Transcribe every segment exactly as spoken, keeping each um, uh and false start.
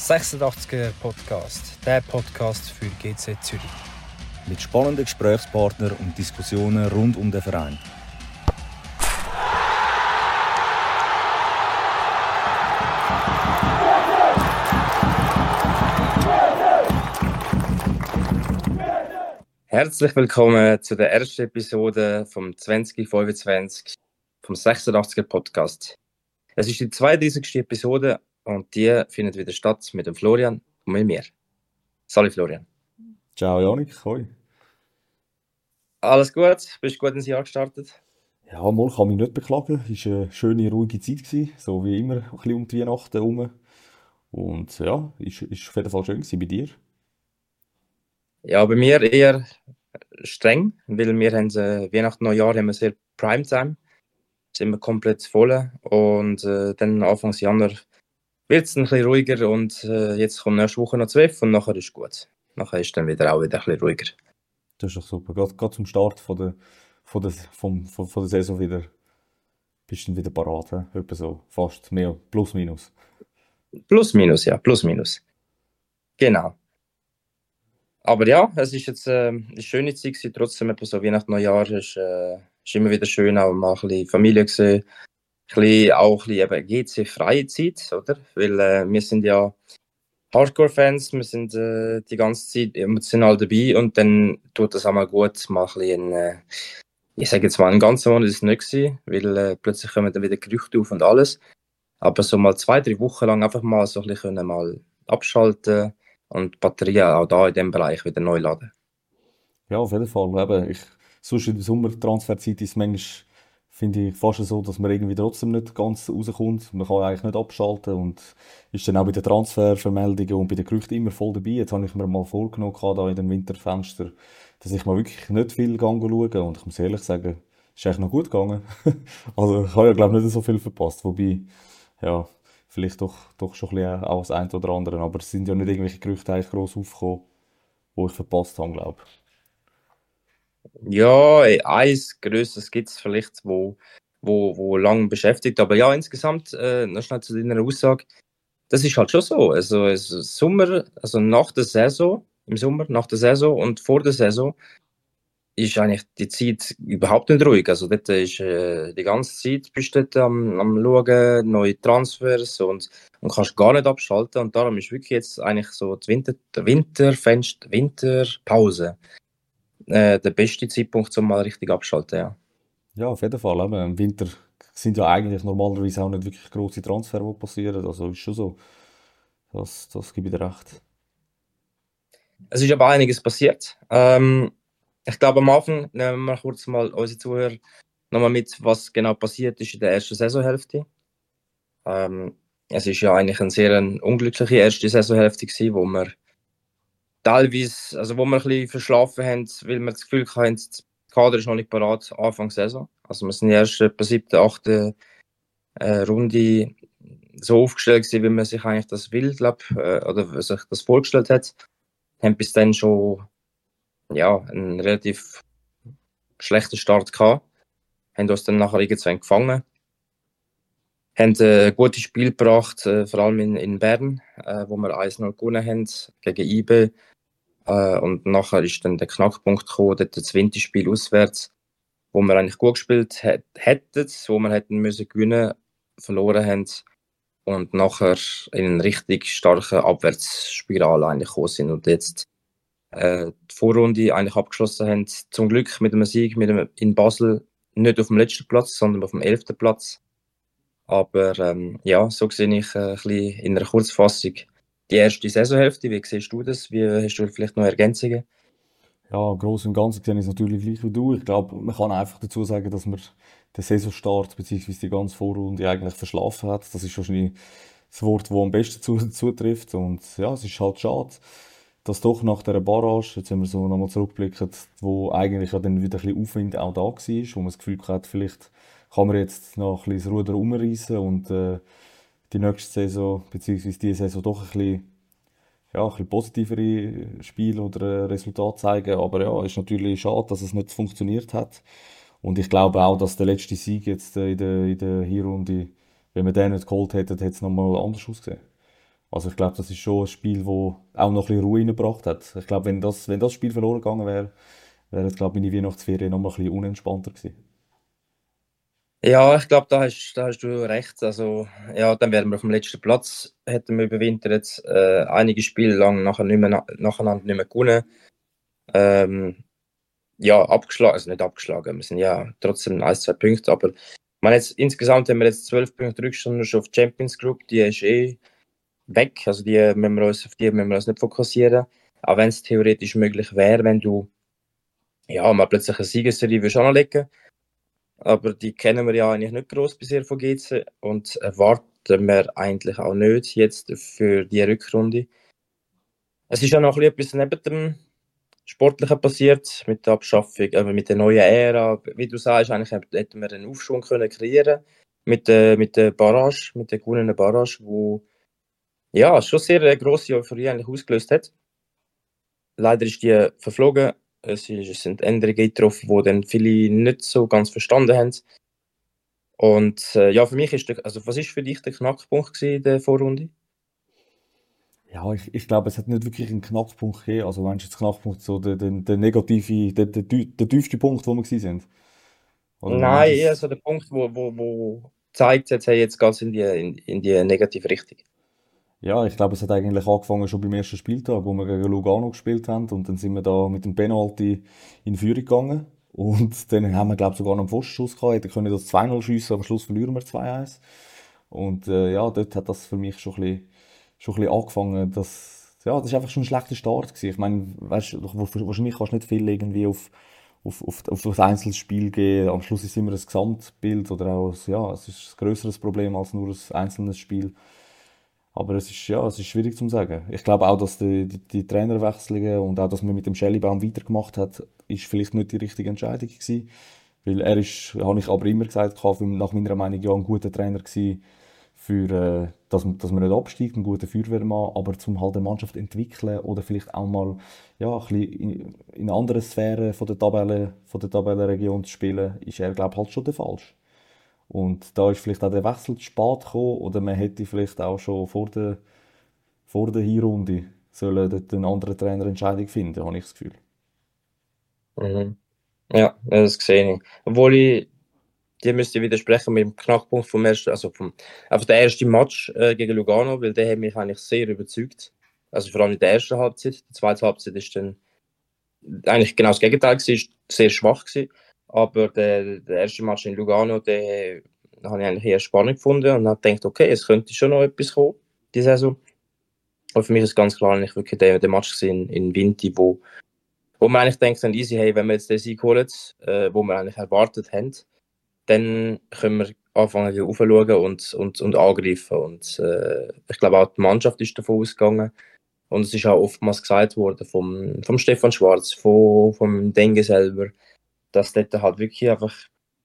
sechsundachtziger Podcast, der Podcast für G Z Zürich. Mit spannenden Gesprächspartnern und Diskussionen rund um den Verein. Herzlich willkommen zu der ersten Episode vom zwanzig fünfundzwanzig vom sechsundachtziger Podcast. Es ist die zweiunddreißigste Episode und die findet wieder statt mit dem Florian und mit mir. Salut Florian. Ciao Janik, hoi. Alles gut? Bist du gut ins Jahr gestartet? Ja, mal kann mich nicht beklagen. Es war eine schöne, ruhige Zeit gewesen, so wie immer, ein bisschen um die Weihnachten herum. Und ja, es war auf jeden Fall schön gewesen. Bei dir? Ja, bei mir eher streng, weil wir haben äh, Weihnachten, Neujahr haben wir sehr Primetime. Sind wir komplett voll und äh, dann Anfang Januar wird es ein bisschen ruhiger und äh, jetzt kommt nächste Woche noch zwölf und nachher ist gut. Nachher ist dann wieder auch wieder ein bisschen ruhiger. Das ist doch super. Gerade, gerade zum Start von der, von der, vom, von, von der Saison wieder bist du dann wieder parat. He? Etwa so fast mehr, plus minus. Plus minus, ja, plus minus. Genau. Aber ja, es ist jetzt äh, eine schöne Zeit gewesen, trotzdem etwas so Weihnachten, Neujahr ist, äh, ist immer wieder schön, auch mal ein bisschen Familie gesehen, ein bisschen, auch ein bisschen eben G C-freie Zeit, oder? Weil äh, wir sind ja Hardcore-Fans, wir sind äh, die ganze Zeit emotional dabei und dann tut es auch mal gut, mal ein bisschen, äh, ich sage jetzt mal, einen ganzen Monat ist es nicht gewesen, weil äh, plötzlich kommen dann wieder Gerüchte auf und alles. Aber so mal zwei, drei Wochen lang einfach mal so ein bisschen können mal abschalten und die Batterien auch da in diesem Bereich wieder neu laden. Ja, auf jeden Fall. Eben, ich, sonst in der Sommertransferzeit ist es manchmal, finde ich, fast so, dass man irgendwie trotzdem nicht ganz rauskommt. Man kann eigentlich nicht abschalten und ist dann auch bei den Transfervermeldungen und bei den Gerüchten immer voll dabei. Jetzt habe ich mir mal vorgenommen, da in dem Winterfenster, dass ich mal wirklich nicht viel schaue und ich muss ehrlich sagen, es ist eigentlich noch gut gegangen. Also ich habe ja glaube ich nicht so viel verpasst, wobei, ja, vielleicht doch, doch schon ein bisschen auch das eine oder andere, aber es sind ja nicht irgendwelche Gerüchte eigentlich gross aufgekommen, die ich verpasst habe, glaube ich. Ja, ey, eins Größeres gibt es vielleicht, wo, wo, wo lang beschäftigt. Aber ja, insgesamt, äh, noch schnell zu deiner Aussage, das ist halt schon so. Also, es ist Sommer, also nach der Saison, im Sommer, nach der Saison und vor der Saison, ist eigentlich die Zeit überhaupt nicht ruhig. Also dort ist äh, die ganze Zeit bist du dort am, am Schauen, neue Transfers und, und kannst gar nicht abschalten. Und darum ist wirklich jetzt eigentlich so die Winter, der Winterfenster, Winterpause äh, der beste Zeitpunkt, um mal richtig abschalten, ja. Ja, auf jeden Fall. Eben. Im Winter sind ja eigentlich normalerweise auch nicht wirklich grosse Transfers, die passieren. Also ist schon so. Das, das gebe ich dir recht. Es ist aber einiges passiert. Ähm, ich glaube, am Anfang nehmen wir kurz mal unsere Zuhörer nochmal mit, was genau passiert ist in der ersten Saisonhälfte. Ähm, es ist ja eigentlich eine sehr unglückliche erste Saisonhälfte gewesen, wo wir teilweise, also wo wir ein bisschen verschlafen haben, weil wir das Gefühl hatten, das Kader ist noch nicht parat, Anfang Saison. Also wir sind erst etwa siebte, achte äh, Runde so aufgestellt gewesen, wie man sich eigentlich das will, glaub, äh, oder sich das vorgestellt hat. Haben bis dann schon ja, einen relativ schlechten Start gehabt. Haben uns dann nachher irgendwann gefangen. Haben äh, ein gutes Spiel gebracht, äh, vor allem in, in Bern, äh, wo wir eins null gewonnen haben gegen I B. Äh, und nachher ist dann der Knackpunkt gekommen, dort das Winterspiel auswärts, wo wir eigentlich gut gespielt hat, hätten, wo wir hätten müssen gewinnen, verloren haben und nachher in eine richtig starke Abwärtsspirale eigentlich gekommen sind und jetzt äh, die Vorrunde eigentlich abgeschlossen haben, zum Glück mit einem Sieg mit einem, in Basel, nicht auf dem letzten Platz, sondern auf dem elften Platz. Aber ähm, ja, so sehe ich äh, ein bisschen in einer Kurzfassung die erste Saisonhälfte. Wie siehst du das? Wie hast du vielleicht noch Ergänzungen? Ja, im Großen und Ganzen sehe ich es natürlich gleich wie du. Ich glaube, man kann einfach dazu sagen, dass man den Saisonstart bzw. die ganze Vorrunde eigentlich verschlafen hat. Das ist wahrscheinlich das Wort, das am besten zu, zutrifft. Und ja, es ist halt schade, dass doch nach dieser Barrage, jetzt wenn wir so nochmal zurückblicken, wo eigentlich ja dann wieder ein bisschen Aufwind auch da war, wo man das Gefühl hat, vielleicht kann man jetzt noch ein bisschen das Ruder umreißen und äh, die nächste Saison bzw. diese Saison doch ein bisschen ja, ein bisschen positivere Spiele oder äh, Resultate zeigen. Aber ja, ist natürlich schade, dass es nicht funktioniert hat. Und ich glaube auch, dass der letzte Sieg jetzt äh, in der, in der Hinrunde, wenn wir den nicht geholt hätten, hätte es nochmal anders ausgesehen. Also ich glaube, das ist schon ein Spiel, das auch noch ein bisschen Ruhe reingebracht hat. Ich glaube, wenn das, wenn das Spiel verloren gegangen wäre, wäre es, glaube ich, meine Weihnachtsferien noch mal ein bisschen unentspannter gewesen. Ja, ich glaube, da hast, da hast du recht. Also, ja, dann wären wir auf dem letzten Platz, hätten wir überwintert, äh, einige Spiele lang nachher nicht mehr, na- nacheinander nicht mehr gewonnen. Ähm, ja, abgeschlagen, also nicht abgeschlagen, wir sind ja trotzdem ein, zwei Punkte, aber ich meine jetzt, insgesamt haben wir jetzt zwölf Punkte Rückstand schon auf die Champions Group, die ist eh weg, also die müssen wir uns, auf die müssen wir uns nicht fokussieren, auch wenn es theoretisch möglich wäre, wenn du ja, mal plötzlich eine Siegesserie würdest anlegen, aber die kennen wir ja eigentlich nicht gross bisher von G C und erwarten wir eigentlich auch nicht jetzt für die Rückrunde. Es ist ja noch ein bisschen etwas neben dem Sportlichen passiert, mit der Abschaffung, äh, mit der neuen Ära. Wie du sagst, eigentlich hätten wir einen Aufschwung können kreieren mit der, mit der Barrage, mit der gewonnenen Barrage, wo ja schon sehr eine grosse Euphorie eigentlich ausgelöst hat. Leider ist die verflogen. Es, ist, es sind Änderungen getroffen, die dann viele nicht so ganz verstanden haben. Und äh, ja, für mich ist der, also was ist für dich der Knackpunkt gewesen in der Vorrunde? Ja, ich, ich glaube, es hat nicht wirklich einen Knackpunkt gegeben. Also meinst du jetzt Knackpunkt, so der, der, der negative, der, der, tü- der tiefste Punkt, wo wir gewesen sind? Oder wie meinst Nein, du eher es? so der Punkt, wo, wo, wo zeigt, jetzt, hey, jetzt geht es in die, in, in die negative Richtung. Ja, ich glaube, es hat eigentlich angefangen schon beim ersten Spieltag, wo wir gegen Lugano gespielt haben. Und dann sind wir da mit dem Penalty in Führung gegangen. Und dann haben wir, glaube ich, sogar noch einen Pfostenschuss gehabt. Hätten können das zwei null schiessen, aber am Schluss verlieren wir zwei eins. Und äh, ja, dort hat das für mich schon ein bisschen, schon ein bisschen angefangen. Dass, ja, das ist einfach schon ein schlechter Start gewesen. Ich meine, weißt, du, wahrscheinlich kannst du nicht viel irgendwie auf, auf, auf, auf ein einzelnes Spiel gehen. Am Schluss ist es immer ein Gesamtbild oder auch, ja, es ist ein grösseres Problem als nur ein einzelnes Spiel. Aber es ist, ja, es ist schwierig zu sagen. Ich glaube auch, dass die, die, die Trainerwechselungen und auch, dass man mit dem Schellibaum weitergemacht hat, ist vielleicht nicht die richtige Entscheidung gewesen. Weil er ist, habe ich aber immer gesagt, für, nach meiner Meinung ja ein guter Trainer gewesen, für, äh, dass, man- dass man nicht absteigt, ein guter Feuerwehrmann, aber zum halt eine Mannschaft entwickeln oder vielleicht auch mal, ja, ein bisschen in, in anderen Sphären von der Tabelle, von der Tabellenregion zu spielen, ist er, glaube ich, halt schon der falsch. Und da ist vielleicht auch der Wechsel zu spät gekommen oder man hätte vielleicht auch schon vor der, vor der Hinrunde sollen dort einen anderen Trainer Entscheidung finden, habe ich das Gefühl. Mhm. Ja, das sehe ich. Obwohl ich dir müsste widersprechen mit dem Knackpunkt vom ersten, also vom, einfach der erste Match äh, gegen Lugano, weil der hat mich eigentlich sehr überzeugt. Also vor allem in der ersten Halbzeit. Die zweite Halbzeit ist dann eigentlich genau das Gegenteil gewesen, ist sehr schwach gewesen. Aber der, der erste Match in Lugano, den habe ich eigentlich eher spannend gefunden und habe gedacht, okay, es könnte schon noch etwas kommen, die Saison. Aber für mich ist ganz klar nicht wirklich der, der Match in, in Vinti, wo, wo man eigentlich denkt, dann easy, hey, wenn wir jetzt den Sieg holen, äh, wo wir eigentlich erwartet haben, dann können wir anfangen wieder raufschauen und, und, und angreifen. Und äh, ich glaube auch die Mannschaft ist davon ausgegangen. Und es ist auch oftmals gesagt worden vom, vom Stefan Schwarz, vom, vom Denge selber, dass dort halt wirklich einfach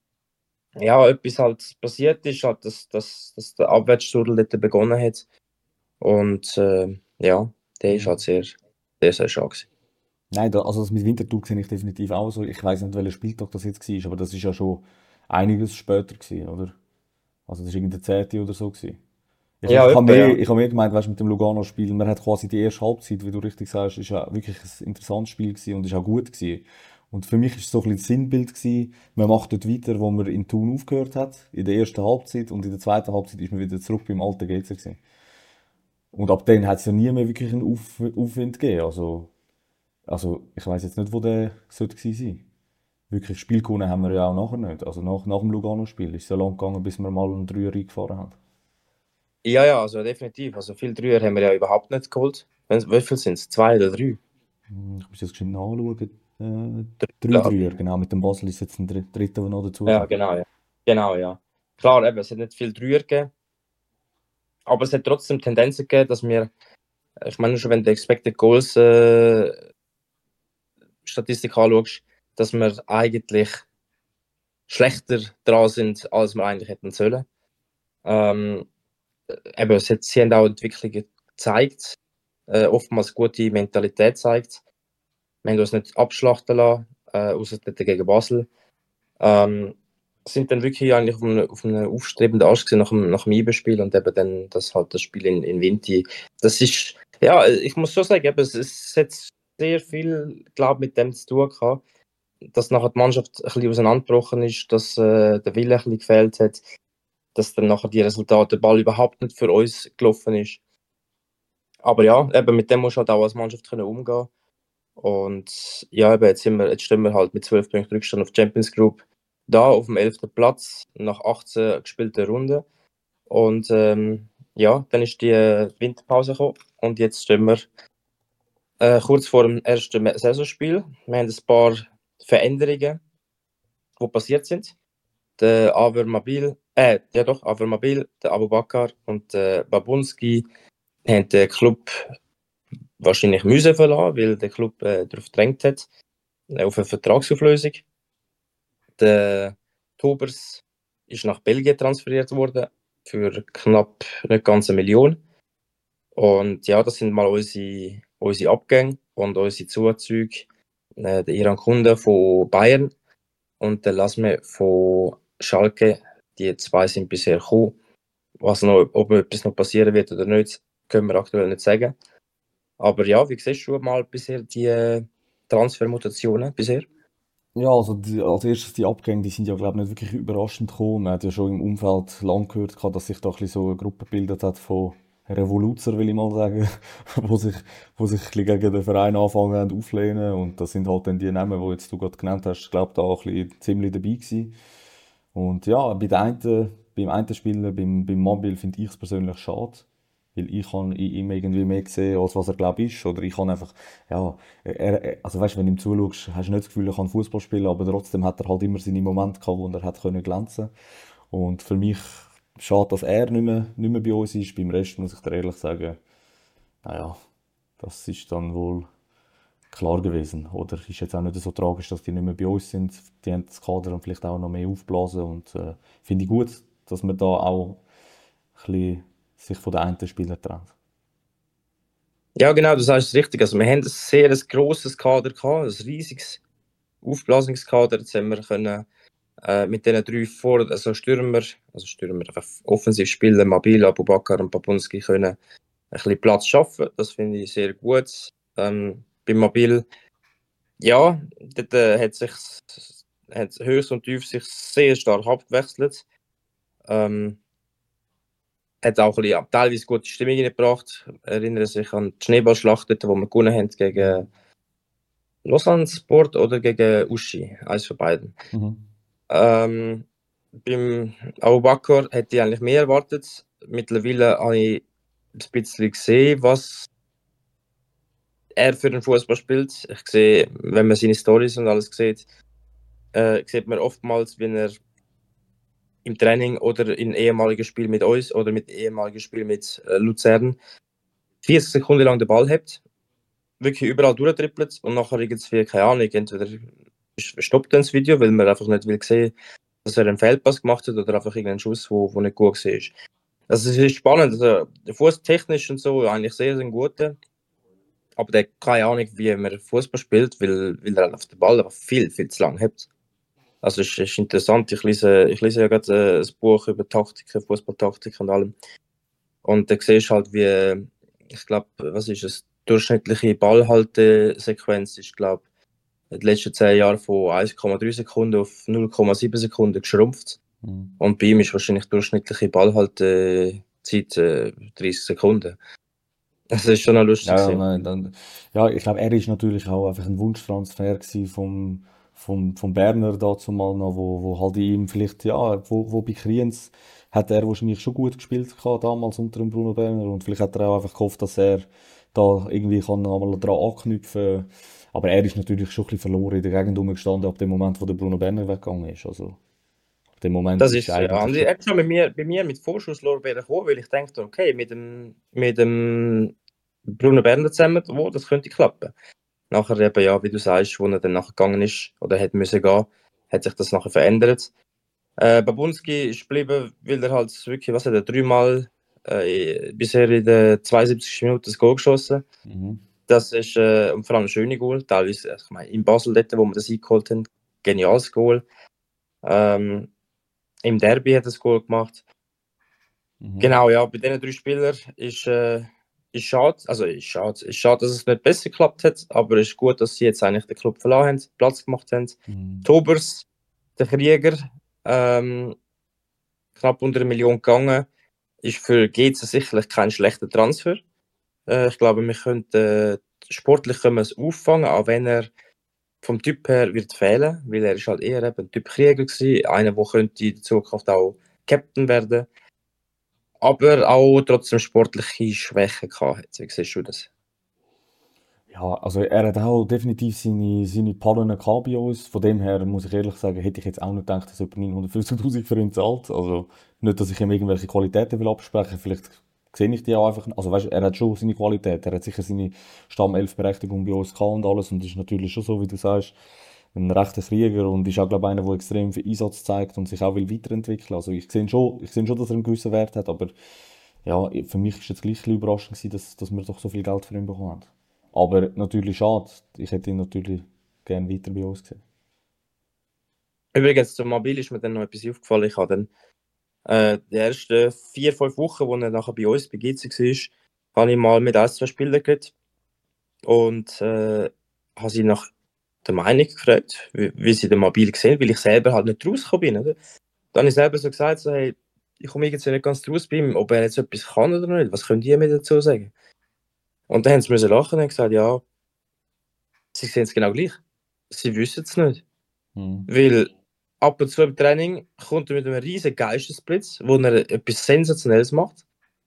ja, etwas halt passiert ist, halt, dass, dass, dass der Abwärtsstrudel dort begonnen hat. Und äh, ja, der ist halt sehr, sehr, sehr schade gewesen. Nein, da, also das mit Winterthur sehe ich definitiv auch so. Ich weiß nicht, welcher Spieltag das jetzt war, aber das ist ja schon einiges später gewesen, oder? Also das war irgendein zehnte oder so gewesen. Ich, Ja, ich habe etwa, mehr, ja. ich habe mehr gemeint, weißt, mit dem Lugano-Spiel, man hat quasi die erste Halbzeit, wie du richtig sagst, ist ja wirklich ein interessantes Spiel gewesen und ist auch gut gewesen. Und für mich ist es so ein bisschen das Sinnbild gewesen, man macht dort weiter, wo man in Thun aufgehört hat, in der ersten Halbzeit, und in der zweiten Halbzeit ist man wieder zurück beim alten G C gewesen. Und ab dann hat es ja nie mehr wirklich einen Auf Aufwind gegeben, also, also ich weiß jetzt nicht, wo der sollte gewesen sein. Wirklich Spiel gewonnen haben wir ja auch nachher nicht, also nach, nach dem Lugano-Spiel ist es so lang gegangen, bis wir mal einen Dreier eingefahren haben. Ja, ja, also definitiv. Also viel Dreier haben wir ja überhaupt nicht geholt. Wenn- Wie viel sind es? Zwei oder drei? Hm, Ich muss jetzt schnell nachschauen. Äh, Drei, drei glaube Dreier, ich. genau. Mit dem Basel ist jetzt ein dr- dritter, der noch Ja, dazukommt. genau, ja. Genau, ja. Klar, eben, es hat nicht viel Dreier gegeben, aber es hat trotzdem Tendenzen gegeben, dass wir, ich meine schon, wenn du Expected Goals äh, Statistik anschaust, dass wir eigentlich schlechter dran sind, als wir eigentlich hätten sollen. Ähm, eben, es hat, sie haben auch Entwicklungen gezeigt, äh, oftmals gute Mentalität gezeigt. Wir haben uns nicht abschlachten lassen, äh, außer dort gegen Basel. Ähm, sind dann wirklich eigentlich auf einem, auf einem aufstrebenden Arsch gewesen nach dem, nach dem I B E-Spiel und eben dann das halt das Spiel in, in Vinti. Das ist, ja, ich muss schon sagen, eben, es, es hat sehr viel, glaube mit dem zu tun gehabt, dass nachher die Mannschaft ein bisschen auseinandergebrochen ist, dass äh, der Wille ein bisschen gefehlt hat, dass dann nachher die Resultate, der Ball überhaupt nicht für uns gelaufen ist. Aber ja, eben mit dem musst du halt auch als Mannschaft können umgehen. Und ja, eben jetzt, sind wir, jetzt stehen wir halt mit zwölf Punkten Rückstand auf die Champions Group da auf dem elften Platz nach achtzehn gespielten Runden. Und ähm, ja, dann ist die äh, Winterpause gekommen und jetzt stehen wir äh, kurz vor dem ersten Saisonspiel. Wir haben ein paar Veränderungen, die passiert sind. Der Aver Mabil, äh, ja doch, Aver Mabil, der Abubakar und der Babunski haben den Club wahrscheinlich müssen verlassen, weil der Club äh, darauf gedrängt hat, äh, auf eine Vertragsauflösung. Der Tobers ist nach Belgien transferiert worden für knapp nicht ganz eine Million. Und ja, das sind mal unsere, unsere Abgänge und unsere Zuzüge. Äh, der Iran Kunde von Bayern und der Lasme von Schalke. Die zwei sind bisher gekommen. Was noch, ob etwas noch passieren wird oder nicht, können wir aktuell nicht sagen. Aber ja, wie siehst du mal bisher die Transfermutationen bisher? Ja, also die, als erstes die Abgänge, die sind ja, glaube ich, nicht wirklich überraschend gekommen. Man hat ja schon im Umfeld lang gehört, gehabt, dass sich da ein bisschen so eine Gruppe gebildet hat von Revoluzer, will ich mal sagen, wo sich, wo sich ein bisschen gegen den Verein anfangen haben auflehnen. Und das sind halt dann die Namen, die jetzt du gerade genannt hast, ich glaube, da auch ein bisschen ziemlich dabei gewesen. Und ja, bei der einen, beim einen Spieler, beim, beim Mobil, finde ich es persönlich schade. Weil ich kann in ihm irgendwie mehr gesehen, als was er glaube ist. Oder ich kann einfach, ja, er, er, also weißt, wenn du ihm zuschaust, hast du nicht das Gefühl, er kann Fußball spielen, aber trotzdem hat er halt immer seine Momente gehabt, wo er hat können glänzen. Und für mich schade, dass er nicht mehr, nicht mehr bei uns ist. Beim Rest muss ich dir ehrlich sagen, naja, das ist dann wohl klar gewesen. Oder ist jetzt auch nicht so tragisch, dass die nicht mehr bei uns sind. Die haben das Kader und vielleicht auch noch mehr aufblasen. Und äh, finde ich gut, dass man da auch ein bisschen sich von den einen Spielern trennt. Ja, genau, du sagst es richtig. Also, wir haben ein sehr ein grosses Kader gehabt, ein riesiges Aufblasungskader. Jetzt haben wir können, äh, mit diesen drei vor, also Stürmer, also Stürmer, einfach offensiv spielen, Mabil, Abubakar und Babunski können ein bisschen Platz schaffen. Das finde ich sehr gut. Ähm, bei Mabil, ja, dort äh, hat sich hat höchst und tief sich sehr stark abgewechselt. Ähm, hat auch ein bisschen, ja, teilweise gute Stimmung gebracht. Erinnere sich an die Schneeballschlacht, dort, wo wir gewonnen haben gegen Lausanne Sport oder gegen Uschi, eines von beiden. Mhm. Ähm, beim Abubakar hätte ich eigentlich mehr erwartet. Mittlerweile habe ich ein bisschen gesehen, was er für den Fußball spielt. Ich sehe, wenn man seine Storys und alles sieht, äh, sieht man oftmals, wie er im Training oder in ehemaligen Spielen mit uns oder mit ehemaligen Spielen mit äh, Luzern vierzig Sekunden lang den Ball hat, wirklich überall durchtrippelt und nachher irgendwie, keine Ahnung, entweder stoppt dann das Video, weil man einfach nicht will sehen, dass er einen Fehlpass gemacht hat oder einfach irgendeinen Schuss, wo, wo nicht gut war. Also es ist spannend, also der Fuß technisch und so eigentlich sehr, sehr gut, aber der hat keine Ahnung, wie man Fußball spielt, weil, weil er auf den Ball einfach viel, viel zu lang hat. Also es ist interessant, ich lese, ich lese ja gerade äh, ein Buch über Taktiken, Fußballtaktik und allem. Und da siehst du halt, wie, ich glaube, was ist es, durchschnittliche Ballhaltesequenz ist, glaube in den letzten zehn Jahren von eins Komma drei Sekunden auf null Komma sieben Sekunden geschrumpft. Mhm. Und bei ihm ist wahrscheinlich durchschnittliche Ballhaltezeit äh, dreißig Sekunden. Das ist schon noch lustig. Ja, gewesen. nein, dann, ja, ich glaube, er ist natürlich auch einfach ein Wunschtransfer gewesen vom, vom, vom Berner dazu mal noch, wo, wo halt ihm vielleicht, ja, wo, wo bei Kriens hat er wahrscheinlich schon gut gespielt gehabt, damals unter dem Bruno Berner, und vielleicht hat er auch einfach gehofft, dass er da irgendwie kann einmal dran anknüpfen. Aber er ist natürlich schon ein bisschen verloren in der Gegend rumgestanden ab dem Moment, wo der Bruno Berner weggegangen ist. Also, ab dem Moment Das ist ist ja. Und eigentlich. er hat schon mit mir, bei mir mit Vorschusslorbeeren gekommen, weil ich dachte, okay, mit dem, mit dem Bruno Berner zusammen, wo, das könnte klappen. Nachher eben, ja, wie du sagst, wo er dann nachher gegangen ist oder hätte müssen gehen, hat sich das nachher verändert. Äh, Babunski ist geblieben, weil er halt wirklich, was hat er, dreimal äh, bisher in der zweiundsiebzigsten Minute das Goal geschossen. Mhm. Das ist äh, und vor allem ein schönes Goal. Teilweise, ich meine, in Basel, dort, wo wir das eingeholt haben, geniales Goal. Ähm, Im Derby hat er das Goal gemacht. Mhm. Genau, ja, bei diesen drei Spielern ist, äh, ist schade, also ist schade, ist schade, dass es nicht besser geklappt hat, aber es ist gut, dass sie jetzt eigentlich den Club verlassen haben, Platz gemacht haben. Mhm. Tobers, der Krieger, ähm, knapp unter eine Million gegangen, ist für G C sicherlich kein schlechter Transfer. Äh, ich glaube, wir könnten, äh, sportlich können wir es auffangen, auch wenn er vom Typ her wird fehlen, weil er ist halt eher eben ein Typ Krieger gewesen, einer, der könnte in der Zukunft auch Captain werden, aber auch trotzdem sportliche Schwächen gehabt hat. Wie siehst du das? Ja, also er hat auch definitiv seine, seine Pannen gehabt bei uns. Von dem her muss ich ehrlich sagen, hätte ich jetzt auch nicht gedacht, dass jemand neunhundertfünfzigtausend für ihn zahlt. Also nicht, dass ich ihm irgendwelche Qualitäten will absprechen. Vielleicht sehe ich die auch einfach nicht. Also weißt, er hat schon seine Qualität. Er hat sicher seine Stammelf-Berechtigung bei uns gehabt und alles. Und das ist natürlich schon so, wie du sagst, ein rechter Krieger und ist auch, glaube ich, einer, der extrem viel Einsatz zeigt und sich auch will weiterentwickeln. Also ich sehe schon, ich sehe schon, dass er einen gewissen Wert hat, aber ja, für mich ist jetzt gleich ein bisschen überraschend gewesen, dass, dass wir doch so viel Geld für ihn bekommen haben. Aber natürlich schade. Ich hätte ihn natürlich gerne weiter bei uns gesehen. Übrigens, zum Mobil ist mir dann noch etwas aufgefallen. Ich habe dann äh, die ersten vier, fünf Wochen, wo er nachher bei uns bei G C war, habe ich mal mit ein, zwei Spielern geredet und äh, habe sie nach der Meinung gefragt, wie, wie sie den Mobil sehen, weil ich selber halt nicht rausgekommen bin. Oder? Dann habe ich selber so gesagt, so, hey, ich komme irgendwie nicht ganz raus bei ihm, ob er jetzt etwas kann oder nicht. Was könnt ihr mir dazu sagen? Und dann haben sie müssen lachen und gesagt, ja, sie sehen es genau gleich. Sie wissen es nicht. Mhm. Weil ab und zu im Training kommt er mit einem riesen Geistesblitz, wo er etwas Sensationelles macht.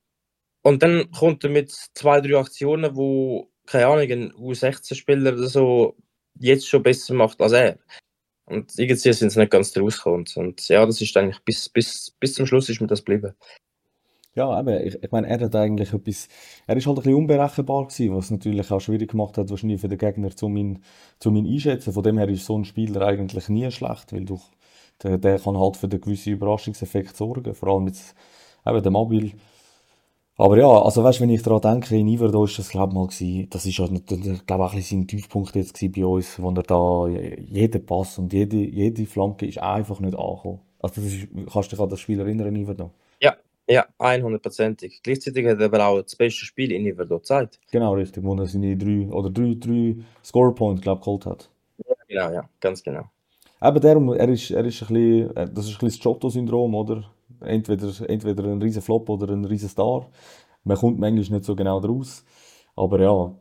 Und dann kommt er mit zwei, drei Aktionen, wo, keine Ahnung, ein U sechzehn-Spieler oder so jetzt schon besser macht als er. Und irgendwie sind sie nicht ganz rausgekommen. Und ja, das ist eigentlich bis, bis, bis zum Schluss ist mir das geblieben. Ja, eben, ich, ich meine, er hat eigentlich etwas, er ist halt ein bisschen unberechenbar gewesen, was natürlich auch schwierig gemacht hat, wahrscheinlich für den Gegner, zum ihn, zum ihn einschätzen. Von dem her ist so ein Spieler eigentlich nie schlecht, weil du, der, der kann halt für den gewissen Überraschungseffekt sorgen, vor allem jetzt eben der Mobil. Aber ja, also weißt, wenn ich daran denke, in Iverdo ist das glaube ich mal gewesen, das ist ja, glaube ich, auch ein bisschen sein Tiefpunkt jetzt gewesen bei uns, wo er da, jeder Pass und jede, jede Flanke ist einfach nicht angekommen. Also das ist, kannst du dich an das Spiel erinnern, in Iverdo? Ja, ja, hundertprozentig. Gleichzeitig hat er aber auch das beste Spiel in Iverdo gezeigt. Genau, richtig, wo er seine drei, oder drei, drei Scorepoints, glaube ich, geholt hat. Ja, genau, ja, ganz genau. Eben darum, er ist, er ist ein bisschen, äh, das ist ein bisschen das Giotto-Syndrom, oder? Entweder, entweder ein riesen Flop oder ein riesen Star. Man kommt manchmal nicht so genau draus. Aber ja,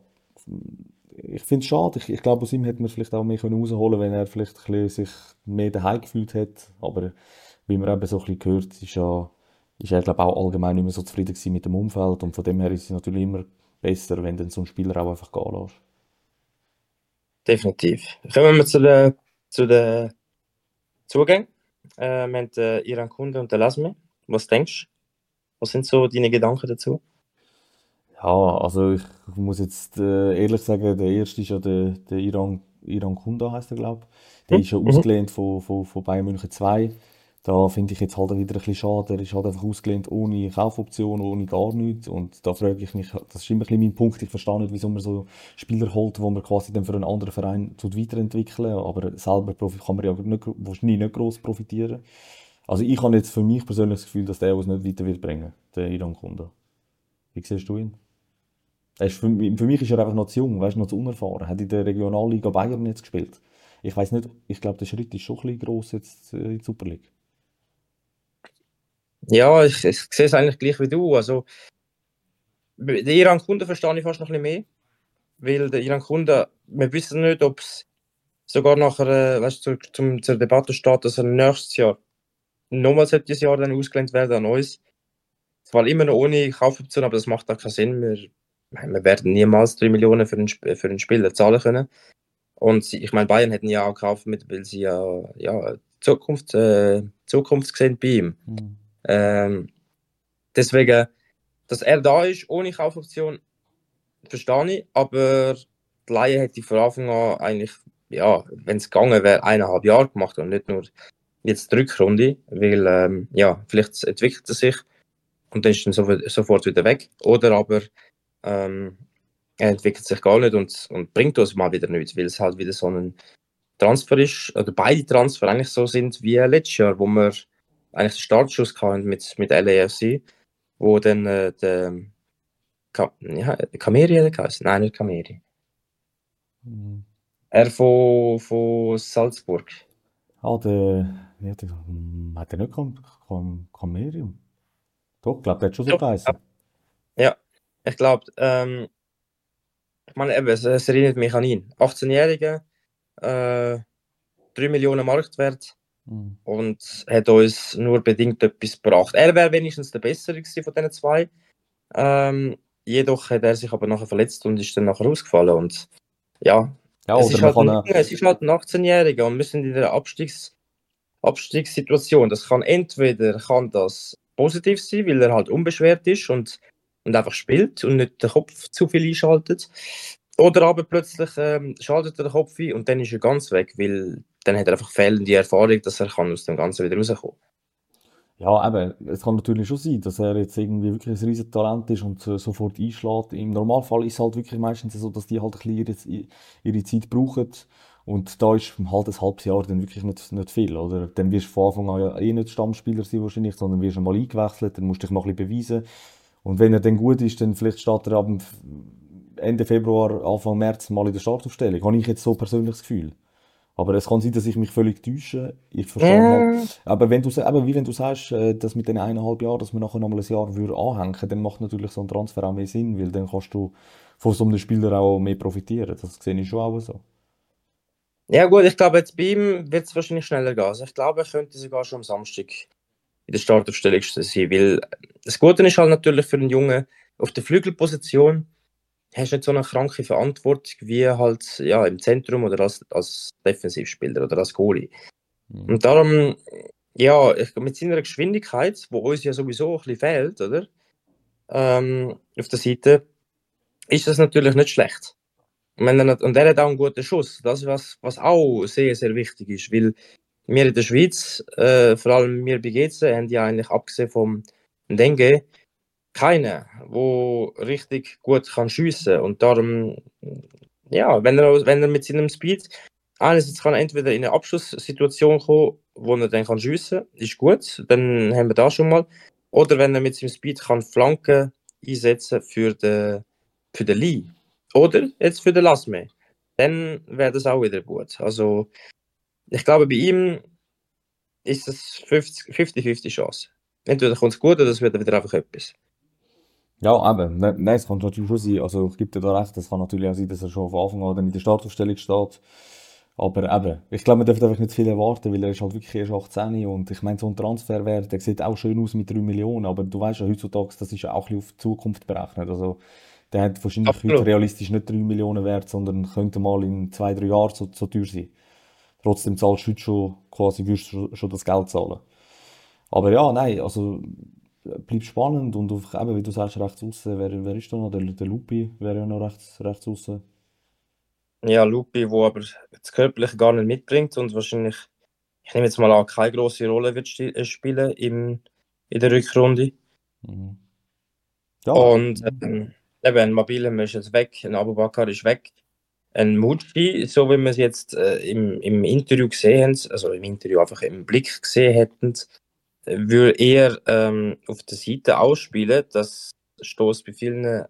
ich finde es schade. Ich, ich glaube, aus ihm hätte man vielleicht auch mehr können rausholen, wenn er vielleicht ein bisschen sich mehr daheim gefühlt hätte. Aber wie man eben so ein bisschen gehört, ist, ja, ist er, glaube ich, auch allgemein nicht mehr so zufrieden gewesen mit dem Umfeld. Und von dem her ist es natürlich immer besser, wenn dann so ein Spieler auch einfach gehen lässt. Definitiv. Kommen wir zu den, zu den Zugängen. Äh, wir haben den Iran Kunde und den Lasmi. Was denkst du? Was sind so deine Gedanken dazu? Ja, also ich muss jetzt äh, ehrlich sagen, der erste ist ja der, der Iran, Iran Kunda, heisst er, glaube ich. Der ist ja Mhm. ausgelehnt von, von, von Bayern München zwei. Da finde ich jetzt halt wieder ein bisschen schade. Er ist halt einfach ausgelehnt ohne Kaufoption, ohne gar nichts. Und da frage ich mich, das ist immer ein bisschen mein Punkt. Ich verstehe nicht, wieso man so Spieler holt, wo man quasi dann für einen anderen Verein tut weiterentwickeln. Aber selber profi- kann man ja nicht, wahrscheinlich nicht gross profitieren. Also ich habe jetzt für mich persönlich das Gefühl, dass der uns nicht weiter wird bringen, der Iran Kunda. Wie siehst du ihn? Er ist für, mich- für mich ist er einfach noch zu jung, weißt, noch zu unerfahren. Er hat in der Regionalliga Bayern jetzt gespielt. Ich weiß nicht, ich glaube, der Schritt ist schon ein bisschen gross jetzt äh, in die Super League. Ja, ich, ich sehe es eigentlich gleich wie du. Also, den Iran Kunde verstehe ich fast noch ein bisschen mehr. Weil der Iran Kunde, wir wissen nicht, ob es sogar nachher, äh, weißt, zu, zum, zur Debatte steht, dass er nächstes Jahr nochmals dieses Jahr dann ausgelehnt werden an uns. Zwar immer noch ohne Kaufoption, aber das macht auch keinen Sinn. Wir, wir werden niemals drei Millionen für einen, Sp- für einen Spieler zahlen können. Und sie, ich meine, Bayern hätten ja auch gekauft, mit, weil sie ja, ja Zukunft, äh, Zukunft sehen bei ihm. Mhm. Ähm, deswegen, dass er da ist, ohne Kaufoption, verstehe ich. Aber die Laie hätte von Anfang an eigentlich, ja, wenn es gegangen wäre, eineinhalb Jahre gemacht und nicht nur jetzt die Rückrunde. Weil, ähm, ja, vielleicht entwickelt er sich und dann ist er so, sofort wieder weg. Oder aber ähm, er entwickelt sich gar nicht und, und bringt uns mal wieder nichts, weil es halt wieder so ein Transfer ist, oder beide Transfer eigentlich so sind wie letztes Jahr, wo wir eigentlich den Startschuss gehabt mit, mit L A F C, wo dann äh, der Ka ja, Kameri hat er geheißen? Nein, nicht Kameri. Mhm. Er von, von Salzburg. Ah, der, wie hat der, hm, hat der nicht Kam, Kam, Kamerium? Doch, ich glaube, der hat schon so Doch, geheißen. ja, ich glaube, ähm, ich meine, eben, es, es erinnert mich an ihn. achtzehnjähriger, äh, drei Millionen Marktwert Mhm. und hat uns nur bedingt etwas gebracht. Er wäre wenigstens der Bessere gewesen von diesen zwei. Ähm, jedoch hat er sich aber nachher verletzt und ist dann nachher ausgefallen. Und ja, Ja, es oder ist man halt ein kann auch, Junge, es ist halt ein achtzehnjähriger und wir sind in der Abstiegs Abstiegssituation. Das kann entweder kann das positiv sein, weil er halt unbeschwert ist und, und einfach spielt und nicht den Kopf zu viel einschaltet. Oder aber plötzlich ähm, schaltet er den Kopf ein und dann ist er ganz weg, weil dann hat er einfach fehlende Erfahrung, dass er kann aus dem Ganzen wieder rauskommen. ja, eben, es kann natürlich schon sein, dass er jetzt irgendwie wirklich ein riesen Talent ist und so, sofort einschlägt. Im Normalfall ist es halt wirklich meistens so, dass die halt ein bisschen ihre, ihre Zeit brauchen. Und da ist halt ein halbes Jahr dann wirklich nicht, nicht viel, oder? Dann wirst du von Anfang an ja eh nicht Stammspieler sein wahrscheinlich, sondern wirst mal eingewechselt, dann musst du dich mal ein bisschen beweisen. Und wenn er dann gut ist, dann vielleicht steht er ab dem Ende Februar, Anfang März mal in der Startaufstellung. Habe ich jetzt so persönlich das Gefühl. Aber es kann sein, dass ich mich völlig täusche. Ich verstehe halt. Ja, Aber wenn du, sa- eben, wie wenn du sagst, äh, dass mit den eineinhalb Jahren, dass man nachher noch mal ein Jahr würde anhängen, dann macht natürlich so ein Transfer auch mehr Sinn, weil dann kannst du von so einem Spieler auch mehr profitieren. Das sehe ich schon auch so. ja gut, ich glaube, jetzt bei ihm wird es wahrscheinlich schneller gehen. Also ich glaube, er könnte sogar schon am Samstag in der Startaufstellung sein, weil das Gute ist halt natürlich für einen Jungen auf der Flügelposition, hast du nicht so eine kranke Verantwortung wie halt ja, im Zentrum oder als, als Defensivspieler oder als Goalie. Mhm. Und darum, ja, ich, mit seiner Geschwindigkeit, wo uns ja sowieso ein bisschen fehlt, oder? Ähm, auf der Seite, ist das natürlich nicht schlecht. Und, wenn er, nicht- und er hat auch einen guten Schuss. Das, was, was auch sehr, sehr wichtig ist, weil wir in der Schweiz, äh, vor allem wir bei G C, haben ja eigentlich abgesehen vom Dengue keinen, wo richtig gut kann schiessen. Und darum, ja, wenn er, wenn er mit seinem Speed einerseits kann entweder in eine Abschlusssituation kommen, wo er dann kann schiessen, ist gut, dann haben wir das schon mal. Oder wenn er mit seinem Speed kann Flanken einsetzen für den, für den Lee. Oder jetzt für den Lasme. Dann wäre das auch wieder gut. Also, ich glaube, bei ihm ist es fünfzig fünfzig Chance. Entweder kommt es gut oder es wird wieder einfach etwas. Ja, eben. Ne- Nein, es kann natürlich schon sein. Also, ich gebe dir da recht. Es kann natürlich auch sein, dass er schon von Anfang an dann in der Startaufstellung steht. Aber eben, ich glaube, man darf einfach nicht viel erwarten, weil er ist halt wirklich erst achtzehn und ich meine, so ein Transferwert, der sieht auch schön aus mit drei Millionen, aber du weißt ja heutzutage, das ist ja auch ein bisschen auf die Zukunft berechnet. Also, der hat wahrscheinlich heute Absolut. realistisch nicht drei Millionen wert, sondern könnte mal in zwei, drei Jahren so, so teuer sein. Trotzdem zahlst du heute schon, quasi wirst du schon, schon das Geld zahlen. Aber ja, nein, also, äh, bleibt spannend und auf, eben, wie du sagst, rechts außen, wer, wer ist da noch? Der, der Lupi wäre ja noch rechts, rechts außen. Ja, Lupi, wo aber das Körperliche gar nicht mitbringt und wahrscheinlich, ich nehme jetzt mal an, keine große Rolle wird sti- äh, spielen im, in der Rückrunde. Mhm. Ja, Und ähm, eben, ein Mabilem ist jetzt weg, ein Abubakar ist weg. Ein Mucci, so wie wir es jetzt äh, im, im Interview gesehen haben, also im Interview einfach im Blick gesehen hätten, äh, würde eher ähm, auf der Seite ausspielen. Das stoßt bei vielen,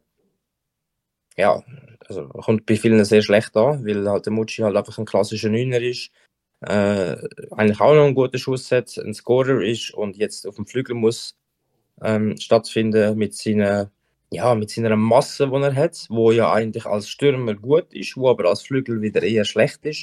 ja, also kommt bei vielen sehr schlecht an, weil halt der Mucci halt einfach ein klassischer Neuner ist, äh, eigentlich auch noch einen guten Schuss hat, ein Scorer ist und jetzt auf dem Flügel muss ähm, stattfinden mit seiner, ja, mit seiner Masse, die er hat, wo ja eigentlich als Stürmer gut ist, wo aber als Flügel wieder eher schlecht ist.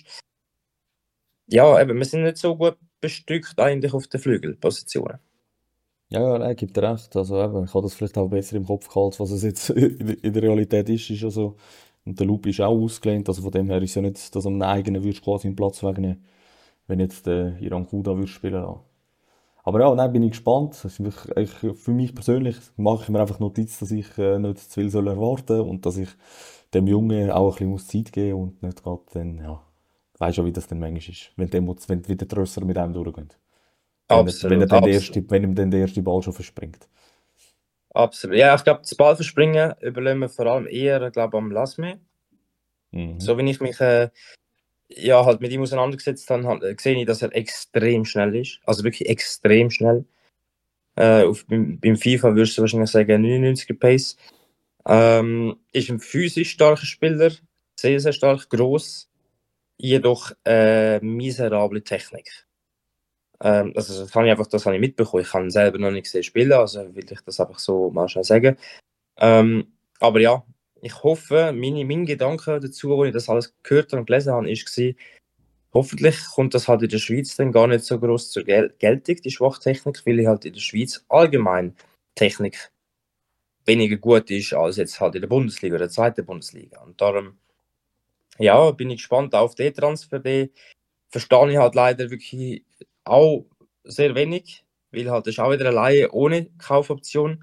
Ja, eben, wir sind nicht so gut bestückt eigentlich auf den Flügelpositionen. ja, ja, nein, gibt dir recht. Also eben, ich habe das vielleicht auch besser im Kopf gehabt, was es jetzt in der in der Realität ist, ist ja so. Und der Loop ist auch ausgelehnt, also von dem her ist ja nicht, dass am eigenen würdest quasi einen Platz wegnehmen, wenn jetzt der Iran Kuda würde spielen lassen. Aber ja, nein, bin ich gespannt. Das ist wirklich, ich, für mich persönlich mache ich mir einfach Notiz, dass ich äh, nicht zu viel soll erwarten und dass ich dem Jungen auch ein bisschen muss Zeit geben und nicht gerade dann, ja, weißt ja, wie das dann manchmal ist, wenn, dem, wenn wieder die Trösser mit einem durchgehen. Wenn er, wenn er Absolut, dann der absolut. erste, wenn ihm dann der erste Ball schon verspringt. Absolut. Ja, ich glaube, das Ballverspringen überlassen wir vor allem eher, glaube am Lasme. Mhm. So wie ich mich äh, ja, halt mit ihm auseinandergesetzt habe, halt, sehe ich, dass er extrem schnell ist. Also wirklich extrem schnell. Äh, auf, beim, beim FIFA würdest du wahrscheinlich sagen neunundneunziger Pace. Ähm, ist ein physisch starker Spieler, sehr, sehr stark, gross, jedoch äh, miserable Technik. Ähm, also das habe ich einfach das habe ich mitbekommen. Ich kann ihn selber noch nicht gesehen spielen, also will ich das einfach so mal schnell sagen. Ähm, aber ja, ich hoffe, meine, mein Gedanke dazu, als ich das alles gehört und gelesen habe, war, hoffentlich kommt das halt in der Schweiz dann gar nicht so groß zur Gel Geltung, die Schwachtechnik, weil ich halt in der Schweiz allgemein Technik weniger gut ist als jetzt halt in der Bundesliga oder der zweiten Bundesliga. Und darum, ja, bin ich gespannt auf den Transfer. Den verstehe ich halt leider wirklich auch sehr wenig, weil halt das ist auch wieder eine Leihe ohne Kaufoption.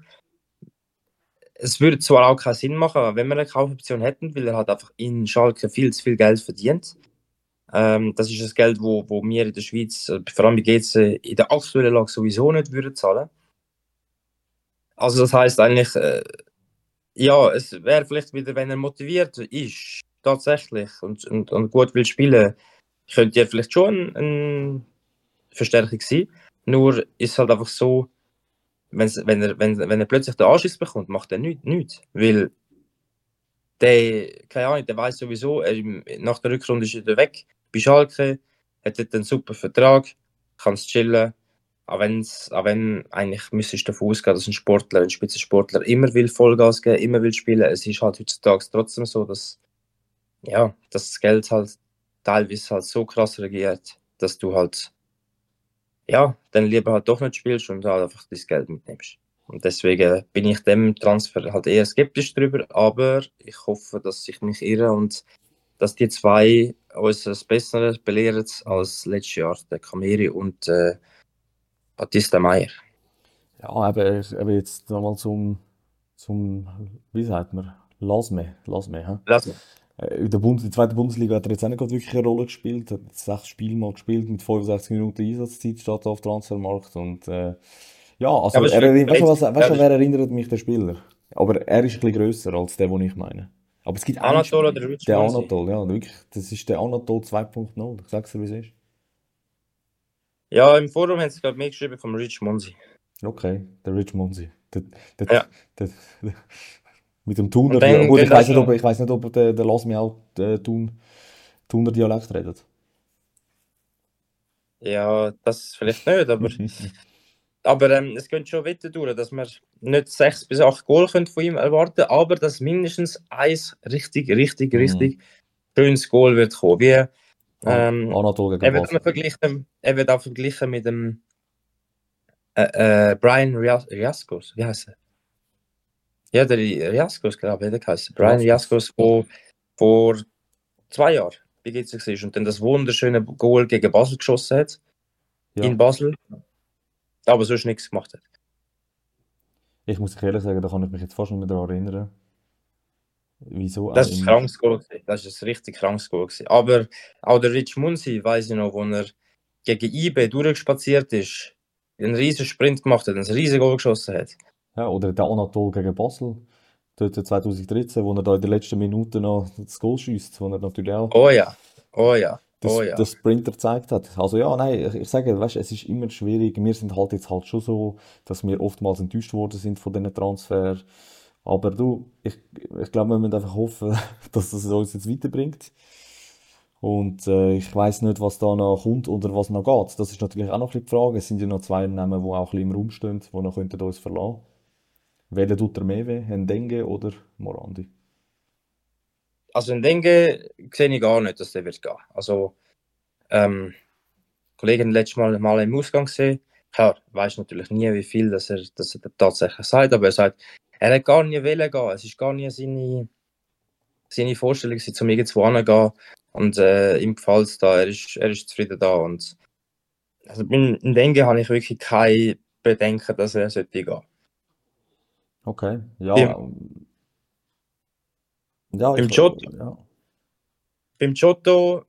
Es würde zwar auch keinen Sinn machen, wenn wir eine Kaufoption hätten, weil er halt einfach in Schalke viel zu viel Geld verdient. Ähm, das ist das Geld, wo, wo wir in der Schweiz, äh, vor allem bei G C, in der aktuellen Lage sowieso nicht würden zahlen. Also das heisst eigentlich, äh, ja, es wäre vielleicht wieder, wenn er motiviert ist, tatsächlich, und, und, und gut will spielen, könnte er vielleicht schon eine Verstärkung sein. Nur ist halt einfach so, wenn's, wenn, er, wenn, wenn er plötzlich den Anschiss bekommt, macht er nichts. Nicht, weil der, keine Ahnung, der weiß sowieso, er, nach der Rückrunde ist er weg. Bei Schalke hat er einen super Vertrag, kann es chillen. Auch, wenn's, auch wenn eigentlich müsstest du davon ausgehen, dass ein Sportler, ein Spitzensportler immer will Vollgas geben, immer will spielen. Es ist halt heutzutage trotzdem so, dass, ja, dass das Geld halt teilweise halt so krass regiert, dass du halt, ja, dann lieber halt doch nicht spielst und halt einfach das Geld mitnimmst. Und deswegen bin ich dem Transfer halt eher skeptisch drüber, aber ich hoffe, dass ich mich irre und dass die zwei uns das Bessere belehren als letztes Jahr, der Kameri und äh, Batista Meyer. Ja, eben, eben jetzt nochmal zum, zum, wie sagt man, Lasme, Lasme, hä? Lass mal. Äh, In der, Bund in der zweiten Bundesliga hat er jetzt auch nicht gerade wirklich eine Rolle gespielt, hat jetzt sechs Spiele mal gespielt mit fünfundsechzig Minuten Einsatzzeit, steht auf Transfermarkt und äh, ja, also Aber es er, ist weißt du was, weißt du, ehrlich, wer erinnert mich, der Spieler? Aber er ist ein bisschen grösser als der, den ich meine. Aber es gibt einen Anatol Spieler, oder Rich der Monsi? Anatol, ja, wirklich, das ist der Anatol zwei Punkt null, ich sag's dir, wie es ist. Ja, im Forum haben sie gerade mehr geschrieben vom Rich Monsi. Okay, der Rich Monsi. Der, der, Ja. der, der, mit dem Thuner, Und dann gut, ich gehen weiß das nicht, ob, noch. ich weiss nicht, ob der, der Lass mich auch äh, Thun, Thuner Dialekt redet. Ja, das vielleicht nicht, aber, aber ähm, es könnte schon weiter durch, dass wir nicht sechs bis acht Goal können von ihm erwarten, aber dass mindestens eins richtig, richtig, Mhm. richtig schönes Goal wird kommen. Wie, An- ähm, Anatol gegen er wird Basel. auch verglichen, er wird auch verglichen mit dem äh, äh, Brian Rias Riascos, wie heißt er? Ja, der Riascos, glaube ich, der heißt Brian Riascos. Riascos, der vor zwei Jahren bei G C war und dann das wunderschöne Goal gegen Basel geschossen hat, Ja, in Basel, aber sonst nichts gemacht hat. ich muss ehrlich sagen, da kann ich mich jetzt fast nicht mehr daran erinnern. Wieso auch Das ist ein immer. krankes Goal gewesen. Das ist ein richtig krankes Goal gewesen. Aber auch der Rich Munsi, weiss ich noch, wo er gegen I B durchgespaziert ist, einen riesen Sprint gemacht hat, ein riesen Goal geschossen hat. Ja, oder der Anatol gegen Basel, dort zwanzig dreizehn, wo er da in der letzten Minute noch das Goal schießt, wo er natürlich auch Oh ja, oh ja, das, oh ja. das Sprinter gezeigt hat. Also ja, nein, ich, ich sage, weißt, es ist immer schwierig. Wir sind halt jetzt halt schon so, dass wir oftmals enttäuscht worden sind von diesen Transfer. Aber du, ich, ich glaube, wir müssen einfach hoffen, dass das uns jetzt weiterbringt. Und äh, ich weiß nicht, was da noch kommt oder was noch geht. Das ist natürlich auch noch ein bisschen die Frage. Es sind ja noch zwei Namen, die auch ein bisschen im Raum stehen, die noch könnten uns verlassen. Welcher tut er mehr weh? Ndenge oder Morandi? Also in Dengue sehe ich gar nicht, dass der wird gehen. Also, ähm, Kollegen letztes Mal, mal im Ausgang gesehen. Klar, weiß natürlich nie, wie viel dass er, dass er tatsächlich sagt, aber er sagt, er hat gar nie wollen gehen. Es ist gar nie seine, seine Vorstellung, sie zum irgendwo hingehen. Und äh, ihm gefällt es da, er ist, er ist zufrieden da. Und also in, in Dengue habe ich wirklich kein Bedenken, dass er sollte gehen. Okay, ja. Beim, ähm, Ja, beim, ich. Giotto, Ja. beim Giotto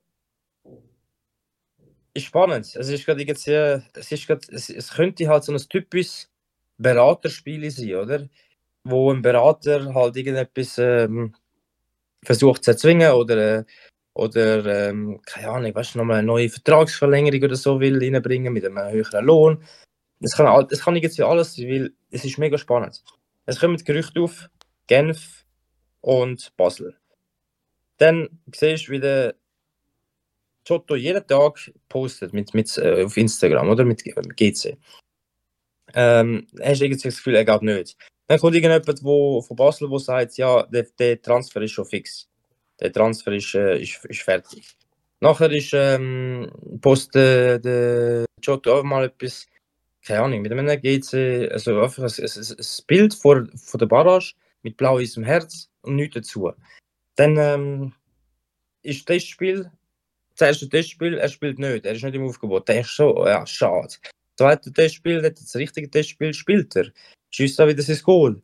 ist spannend. Es ist gerade irgendwie, es ist gerade, es, es könnte halt so ein typisches Beraterspiel sein, oder? Wo ein Berater halt irgendetwas ähm, versucht zu erzwingen oder äh, oder, ähm, keine Ahnung, weißt du, nochmal eine neue Vertragsverlängerung oder so will reinbringen mit einem höheren Lohn. Das kann, all- das kann irgendwie alles sein, weil es ist mega spannend. Es kommen Gerüchte auf, Genf und Basel. Dann siehst du, wie der Giotto jeden Tag postet mit, mit, äh, auf Instagram oder mit, mit G C. Ähm, hast du irgendwie das Gefühl, er geht nicht. Dann kommt irgendjemand wo, von Basel, der sagt, ja, der, der Transfer ist schon fix. Der Transfer ist, äh, ist, ist fertig. Nachher ist ähm, postet der Giotto auch mal etwas, keine Ahnung, mit einem G C, also einfach ein, ein, ein ein Bild vor, vor der Barrage mit blau-weißem Herz und nichts dazu. Dann ähm, ist das Testspiel, das erste Testspiel, er spielt nicht, er ist nicht im Aufgebot. Dann denkst du so, ja, schade. Das zweite Testspiel, das richtige Testspiel, spielt er. Schießt da wieder sein Goal.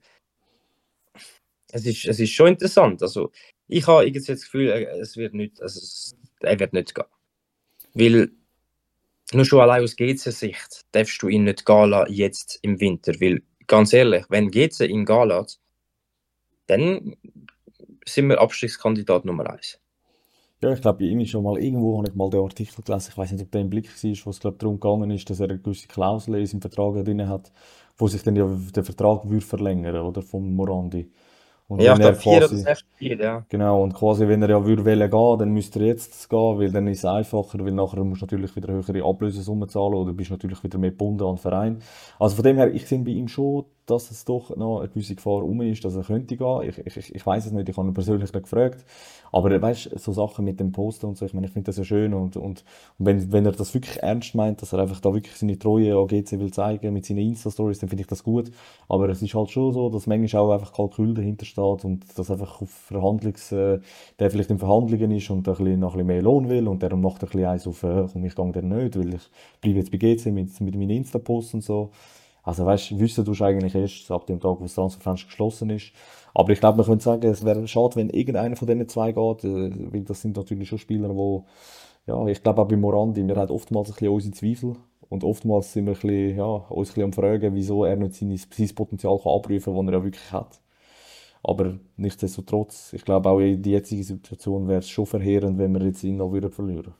Es ist, es ist schon interessant. Also, ich habe irgendwie das Gefühl, er- es wird nicht, also, es, er wird nicht gehen. Weil, nur schon allein aus G C-Sicht darfst du ihn nicht gehen lassen, jetzt im Winter. Weil, ganz ehrlich, wenn G C ihn gehen lässt, dann sind wir Abstiegskandidat Nummer eins. Ja, ich glaube, bei ihm ist schon mal irgendwo, habe ich mal den Artikel gelesen, ich weiß nicht, ob der im Blick war, wo es glaube darum gegangen ist, dass er eine gewisse Klausel in seinem Vertrag drin hat, wo sich dann ja der Vertrag würde verlängern, oder, vom Morandi. Und Ja, wenn ich er glaube, vier oder quasi, sechs Spiele, ja. genau, und quasi, wenn er ja würde wollen gehen, dann müsste er jetzt gehen, weil dann ist es einfacher, weil nachher musst du natürlich wieder höhere Ablösesummen zahlen oder bist natürlich wieder mehr gebunden an den Verein. Also von dem her, ich sehe bei ihm schon, dass es doch noch eine gewisse Gefahr um ist, dass er könnte gehen. Ich, ich, ich weiß es nicht, ich habe ihn persönlich nicht gefragt. Aber weißt du, so Sachen mit dem Posten und so, ich meine, ich finde das ja schön und, und, und wenn, wenn er das wirklich ernst meint, dass er einfach da wirklich seine Treue an G C will zeigen mit seinen Insta-Stories, dann finde ich das gut. Aber es ist halt schon so, dass manchmal auch einfach Kalkül dahinter steht und dass einfach auf Verhandlungs, äh, der vielleicht in Verhandlungen ist und ein bisschen, noch ein bisschen mehr Lohn will und der macht ein bisschen eins auf, äh, komm, ich gehe der nicht, weil ich bleibe jetzt bei G C mit, mit meinen Insta-Posts und so. Also weißt du, wissen tust du eigentlich erst ab dem Tag, wo das Transferfenster geschlossen ist. Aber ich glaube, man könnte sagen, es wäre schade, wenn irgendeiner von diesen zwei geht, äh, weil das sind natürlich schon Spieler, die, ja, ich glaube auch bei Morandi, wir haben oftmals ein bisschen unsere Zweifel und oftmals sind wir ein bisschen, ja, uns ein bisschen am Fragen, wieso er nicht seine, sein Potenzial kann abrufen kann, das er ja wirklich hat. Aber nichtsdestotrotz, ich glaube auch in der jetzigen Situation wäre es schon verheerend, wenn wir jetzt ihn noch würden verlieren.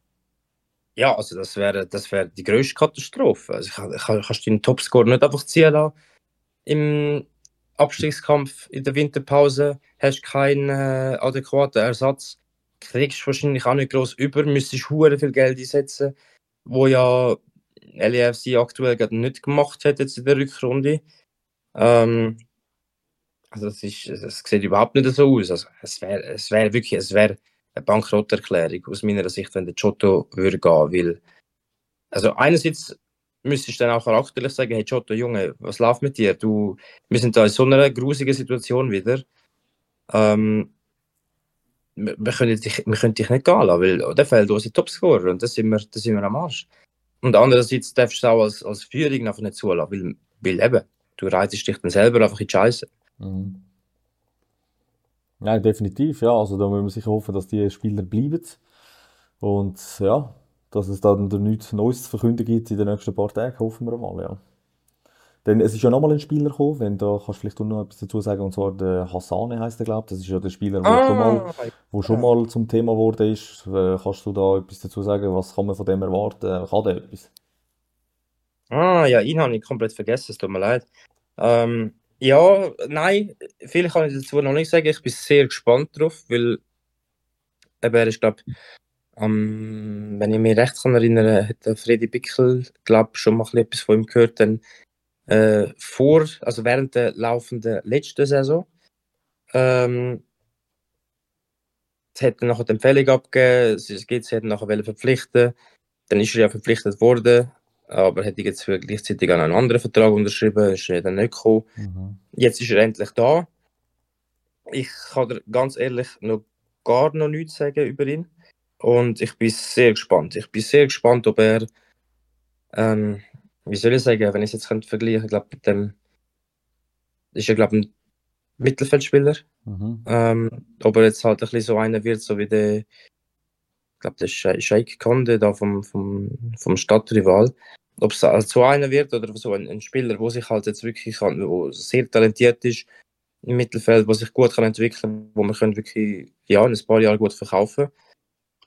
Ja, also das wäre das wäre die grösste Katastrophe. Also ich, kann- ich, kann- kannst deinen Topscore nicht einfach ziehen lassen im Abstiegskampf in der Winterpause, hast keinen äh, adäquaten Ersatz, kriegst wahrscheinlich auch nicht groß über, müsstest hure viel Geld einsetzen, wo ja L A F C aktuell gerade nicht gemacht hat jetzt in der Rückrunde. Ähm, also das ist, das sieht überhaupt nicht so aus. Also es wäre es wäre wirklich, es wäre eine Bankrotterklärung aus meiner Sicht, wenn der Giotto würde gehen, weil also einerseits müsstest du dann auch charakterlich sagen, hey Giotto, Junge, was läuft mit dir? Du, wir sind da in so einer grusigen Situation wieder. Ähm, wir, wir, können dich, wir können dich nicht gehen lassen, weil der fehlt unser Topscorer und da sind wir, da sind wir am Arsch. Und andererseits darfst du auch als, als Führung einfach nicht zulassen, weil, weil eben, du reitest dich dann selber einfach in die Scheiße. Mhm. Ja, definitiv, ja. Also da müssen wir sicher hoffen, dass die Spieler bleiben. Und ja, dass es dann nichts Neues zu verkünden gibt in den nächsten paar Tagen, hoffen wir mal, ja. Denn es ist ja nochmal ein Spieler gekommen, wenn da kannst du vielleicht auch noch etwas dazu sagen, und zwar der Hassane heisst er, glaube ich. Das ist ja der Spieler, der schon mal, Ah, wo schon ja. mal zum Thema geworden ist. Äh, kannst du da etwas dazu sagen? Was kann man von dem erwarten? Kann der etwas? Ah, ja, ihn habe ich komplett vergessen, es tut mir leid. Ähm, ja, nein, viel kann ich dazu noch nicht sagen. Ich bin sehr gespannt drauf, weil eben, er ist, glaube ähm, wenn ich mich recht kann erinnern, hat der Freddy Bickel, glaube schon mal ein bisschen etwas von ihm gehört, dann äh, vor, also während der laufenden letzten Saison. Ähm, es hat dann nachher die Empfehlung abgegeben, es geht, sie hätten nachher wollen verpflichten. Dann ist er ja verpflichtet worden, aber hätte jetzt für gleichzeitig auch einen anderen Vertrag unterschrieben, ist er dann nicht gekommen. Mhm. Jetzt ist er endlich da. Ich kann dir ganz ehrlich noch gar noch nichts sagen über ihn. Und ich bin sehr gespannt. Ich bin sehr gespannt, ob er, ähm, wie soll ich sagen, wenn ich es jetzt könnte vergleichen, ich glaube, mit dem ist er, glaube ein Mittelfeldspieler. Mhm. Ähm, ob er jetzt halt ein bisschen so einer wird, so wie der, ich glaube, der Sche- Sheikh Konde da vom, vom, vom Stadtrival. Ob es halt so einer wird oder so ein, ein Spieler, der sich halt jetzt wirklich kann, wo sehr talentiert ist im Mittelfeld, der sich gut kann entwickeln kann, wo man können wirklich ja, in ein paar Jahren gut verkaufen.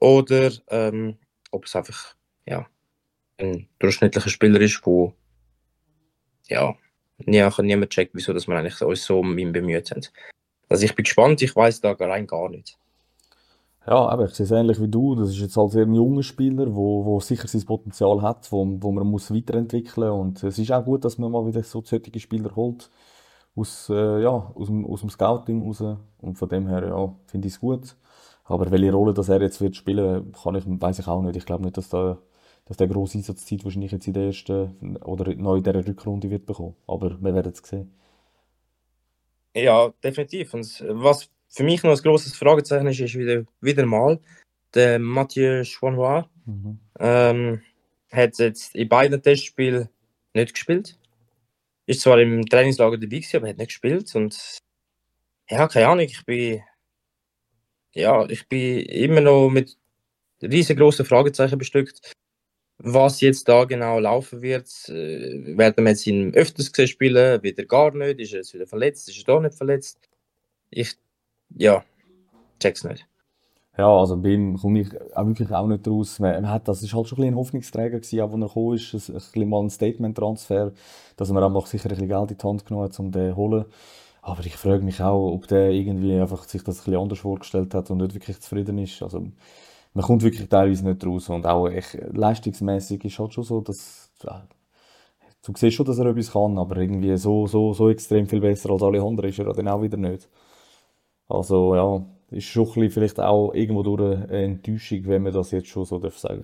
oder ähm, ob es einfach ja, ein durchschnittlicher Spieler ist, wo ja, nie, niemand checkt, wieso dass wir eigentlich uns so um ihn bemüht haben. Also ich bin gespannt, ich weiß da rein gar nicht. Ja, aber ich sehe es ähnlich wie du. Das ist jetzt halt sehr ein junger Spieler, wo, wo sicher sein Potenzial hat, wo, wo man muss weiterentwickeln muss. Und es ist auch gut, dass man mal wieder so solche Spieler holt. Aus, äh, ja, aus, dem, aus dem Scouting raus. Und von dem her, ja, finde ich es gut. Aber welche Rolle das er jetzt wird spielen, kann ich, weiß ich auch nicht. Ich glaube nicht, dass da, dass der grosse Einsatzzeit wahrscheinlich jetzt in der ersten oder noch in dieser Rückrunde wird bekommen. Aber wir werden es sehen. Ja, definitiv. Und was für mich noch ein grosses Fragezeichen ist, ist wieder, wieder mal der Mathieu Chouanois. Mhm. Ähm, hat jetzt in beiden Testspielen nicht gespielt. Ist zwar im Trainingslager dabei gewesen, aber hat nicht gespielt. Und ja, keine Ahnung, ich bin, ja, ich bin immer noch mit riesengroßen Fragezeichen bestückt, was jetzt da genau laufen wird. Äh, werden wir jetzt ihn öfters gesehen spielen, wieder gar nicht? Ist er jetzt wieder verletzt? Ist er doch nicht verletzt? Ich, ja, check's nicht. Ja, also bei ihm komme ich auch wirklich auch nicht raus. Man, man hat, das ist halt schon ein bisschen ein Hoffnungsträger gewesen, auch als er gekommen ist. Ein, ein bisschen mal ein Statement-Transfer, dass man einfach sicher ein bisschen Geld in die Hand genommen hat, um den zu holen. Aber ich frage mich auch, ob der irgendwie einfach sich das ein bisschen anders vorgestellt hat und nicht wirklich zufrieden ist. Also, man kommt wirklich teilweise nicht raus. Und auch echt leistungsmäßig ist halt schon so, dass, ja, du siehst schon, dass er etwas kann, aber irgendwie so, so, so extrem viel besser als alle anderen ist er dann auch wieder nicht. Also, ja, ist schon ein bisschen vielleicht auch irgendwo durch eine Enttäuschung, wenn man das jetzt schon so darf sagen.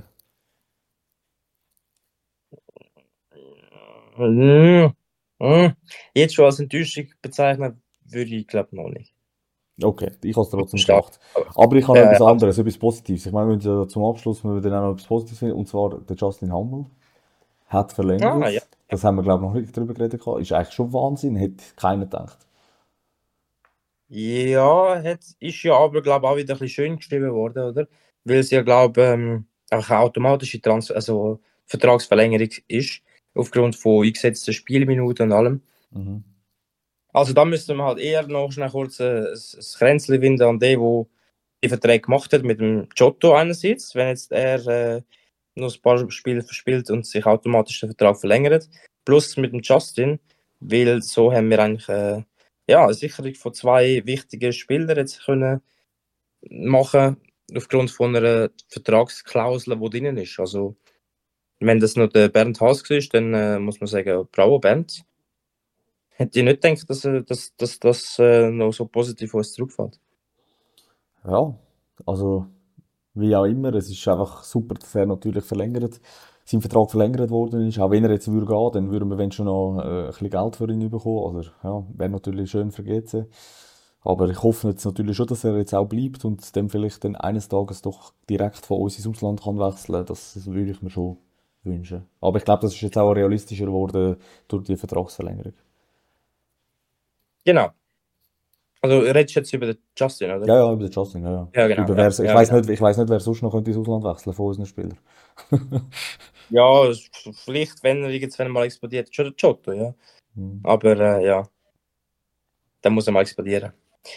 Mm, mm. Jetzt schon als Enttäuschung bezeichnen, würde ich glaube noch nicht. Okay, ich habe es trotzdem Stark. gedacht. Aber ich habe noch Äh, etwas anderes, etwas Positives. Ich meine, wir müssen ja zum Abschluss müssen wir dann auch noch etwas Positives finden. Und zwar der Justin Hummel hat verlängert. ah, ja. Das haben wir, glaube ich, noch nicht drüber geredet. gehabt. Ist eigentlich schon Wahnsinn, hätte keiner gedacht. Ja, hat, ist ja aber glaube ich auch wieder ein bisschen schön geschrieben worden, oder? Weil es ja glaube ich ähm, einfach eine automatische Trans also Vertragsverlängerung ist, aufgrund von eingesetzten Spielminuten und allem. Mhm. Also da müsste man halt eher noch schnell kurz ein, ein Kränzchen winden an den, der die Verträge gemacht hat mit dem Giotto einerseits, wenn jetzt er äh, noch ein paar Spiele verspielt und sich automatisch der Vertrag verlängert, plus mit dem Justin, weil so haben wir eigentlich äh, ja, eine Sicherung von zwei wichtigen Spielern jetzt können machen, aufgrund von einer Vertragsklausel, die drin ist. Also wenn das noch der Bernd Haas war, dann äh, muss man sagen, bravo Bernd. Hätte ich nicht gedacht, dass das dass, dass, dass, äh, noch so positiv auf uns zurückfällt. Ja, also wie auch immer, es ist einfach super, dass er natürlich verlängert, sein Vertrag verlängert worden ist. Auch wenn er jetzt würde gehen, dann würden wir wenn schon noch äh, ein bisschen Geld für ihn bekommen. Oder ja, wäre natürlich schön für G C. Aber ich hoffe jetzt natürlich schon, dass er jetzt auch bleibt und dann vielleicht dann eines Tages doch direkt von uns ins Ausland kann wechseln. Das, das würde ich mir schon wünschen. Aber ich glaube, das ist jetzt auch realistischer geworden durch die Vertragsverlängerung. Genau. Also redest du jetzt über den Justin, oder? Ja, ja, über den Justin, ja, ja. Ja, genau. Über Ja, wer, ich ja, weiß genau. nicht, ich weiß nicht, wer sonst noch könnte ins Ausland wechseln von unseren Spielern. Ja, vielleicht, wenn er irgendwann mal explodiert, schon der Giotto, ja. Hm. Aber äh, ja, dann muss er mal explodieren.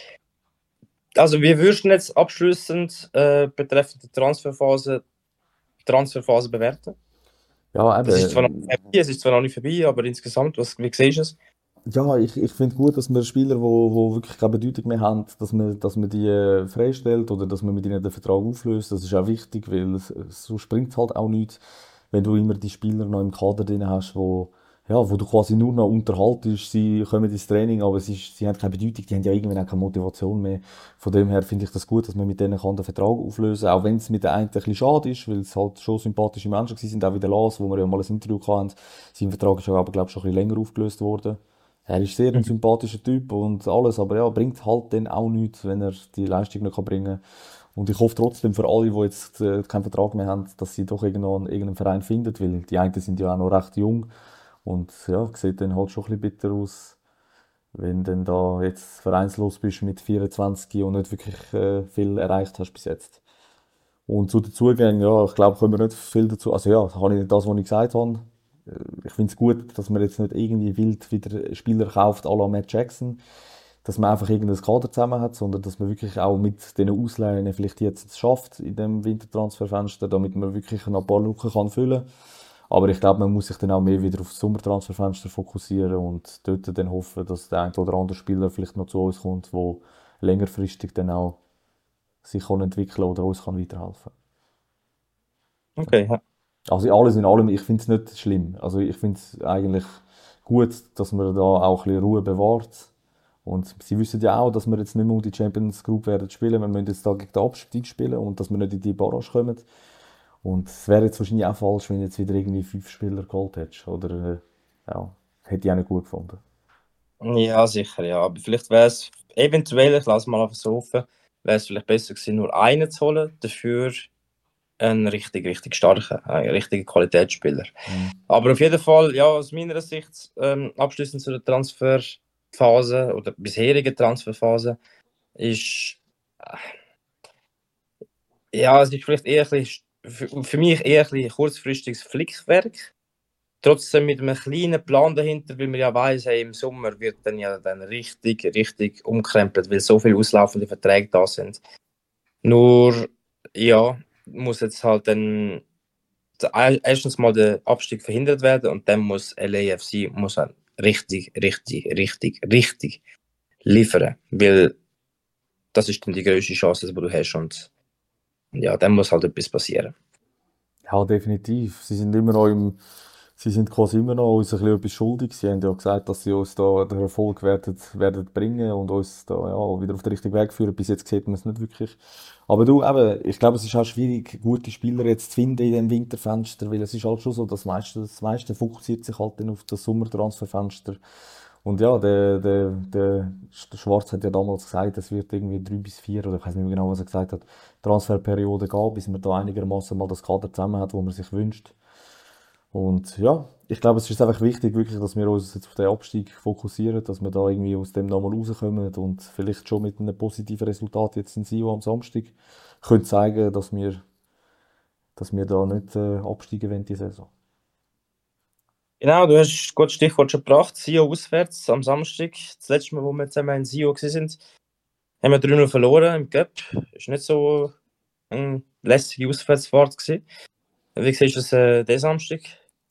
Also wir würden jetzt abschließend äh, betreffend die Transferphase, Transferphase bewerten. Ja, eben. Das ist zwar noch nicht vorbei, es ist zwar noch nicht vorbei, aber insgesamt, was, wie siehst du es? Ja, ich, ich finde gut, dass wir Spieler, die wo, wo wirklich keine Bedeutung mehr haben, dass man, dass man die äh, freistellt oder dass man mit ihnen den Vertrag auflöst. Das ist auch wichtig, weil es, so springt halt auch nichts, wenn du immer die Spieler noch im Kader drin hast, wo, ja, wo du quasi nur noch unterhaltest. Sie kommen ins Training, aber sie, sie haben keine Bedeutung, die haben ja irgendwann auch keine Motivation mehr. Von dem her finde ich das gut, dass man mit denen kann den Vertrag auflösen kann, auch wenn es mit der einen ein bisschen schade ist, weil es halt schon sympathische Menschen sind, auch wie der Lars, wo wir ja mal ein Interview hatten. Sein Vertrag ist aber, glaube ich, schon ein bisschen länger aufgelöst worden. Er ist sehr ein sympathischer Typ und alles, aber ja, bringt halt dann auch nichts, wenn er die Leistung nicht bringen kann. Und ich hoffe trotzdem für alle, die jetzt äh, keinen Vertrag mehr haben, dass sie doch irgendwann irgendeinen Verein finden, weil die einen sind ja auch noch recht jung und ja, sieht dann halt schon ein bisschen bitter aus, wenn du dann da jetzt vereinslos bist mit vierundzwanzig und nicht wirklich äh, viel erreicht hast bis jetzt. Und zu den Zugängen, ja, ich glaube, können wir nicht viel dazu, also ja, habe ich das, was ich gesagt habe. Ich finde es gut, dass man jetzt nicht irgendwie wild wieder Spieler kauft à la Matt Jackson. dass man einfach irgendein Kader zusammen hat, sondern dass man wirklich auch mit diesen Ausleihen vielleicht jetzt es schafft in dem Wintertransferfenster, damit man wirklich noch ein paar Lücken kann füllen. Aber ich glaube, man muss sich dann auch mehr wieder auf das Sommertransferfenster fokussieren und dort dann hoffen, dass der ein oder andere Spieler vielleicht noch zu uns kommt, der längerfristig dann auch sich kann entwickeln oder uns kann weiterhelfen. Okay, ja. Also alles in allem, ich finde es nicht schlimm. Also ich finde es eigentlich gut, dass man da auch ein bisschen Ruhe bewahrt. Und sie wissen ja auch, dass wir jetzt nicht mehr um die Champions Group werden spielen. Wir müssen jetzt da gegen den Abstieg spielen und dass wir nicht in die Barrage kommen. Und es wäre jetzt wahrscheinlich auch falsch, wenn du jetzt wieder irgendwie fünf Spieler geholt hättest. Oder, äh, ja, hätte ich auch nicht gut gefunden. Ja, sicher, ja. Aber vielleicht wäre es eventuell, ich lasse mal einfach so offen, wäre es vielleicht besser gewesen, nur einen zu holen, dafür einen richtig, richtig starken, einen richtigen Qualitätsspieler. Mhm. Aber auf jeden Fall, ja, aus meiner Sicht, ähm, abschließend zu der Transferphase oder bisherigen Transferphase, ist, äh, ja, es ist vielleicht eher ein bisschen, für, für mich eher ein bisschen kurzfristiges Flickwerk. Trotzdem mit einem kleinen Plan dahinter, weil man ja weiss, hey, im Sommer wird dann ja dann richtig, richtig umkrempelt, weil so viele auslaufende Verträge da sind. Nur, ja, muss jetzt halt dann erstens mal der Abstieg verhindert werden und dann muss L A F C muss halt richtig, richtig, richtig, richtig liefern, weil das ist dann die grösste Chance, die du hast und ja, dann muss halt etwas passieren. Ja, definitiv. Sie sind immer noch im, sie sind quasi immer noch uns ein bisschen etwas schuldig. Sie haben ja gesagt, dass sie uns da den Erfolg werden, werden bringen und uns da ja, wieder auf den richtigen Weg führen. Bis jetzt sieht man es nicht wirklich. Aber du, eben, ich glaube, es ist auch schwierig, gute Spieler jetzt zu finden in dem Winterfenster, weil es ist halt schon so, das meiste, das meiste fokussiert sich halt dann auf das Sommertransferfenster. Und ja, der, der, der, der Schwarz hat ja damals gesagt, es wird irgendwie drei bis vier, oder ich weiß nicht mehr genau, was er gesagt hat, Transferperiode gehen, bis man da einigermaßen mal das Kader zusammen hat, wo man sich wünscht. Und ja, ich glaube, es ist einfach wichtig, wirklich, dass wir uns jetzt auf den Abstieg fokussieren, dass wir da irgendwie aus dem nochmal rauskommen und vielleicht schon mit einem positiven Resultat jetzt in Sion am Samstag können zeigen, dass wir, dass wir da nicht äh, absteigen wollen diese Saison. Genau, du hast ein gutes Stichwort schon gebracht. Sion auswärts am Samstag. Das letzte Mal, wo wir zusammen in Sion waren, haben wir drei null verloren im Cup. Das war nicht so eine lässige Auswärtsfahrt gewesen. Wie siehst du das äh, diesen Samstag?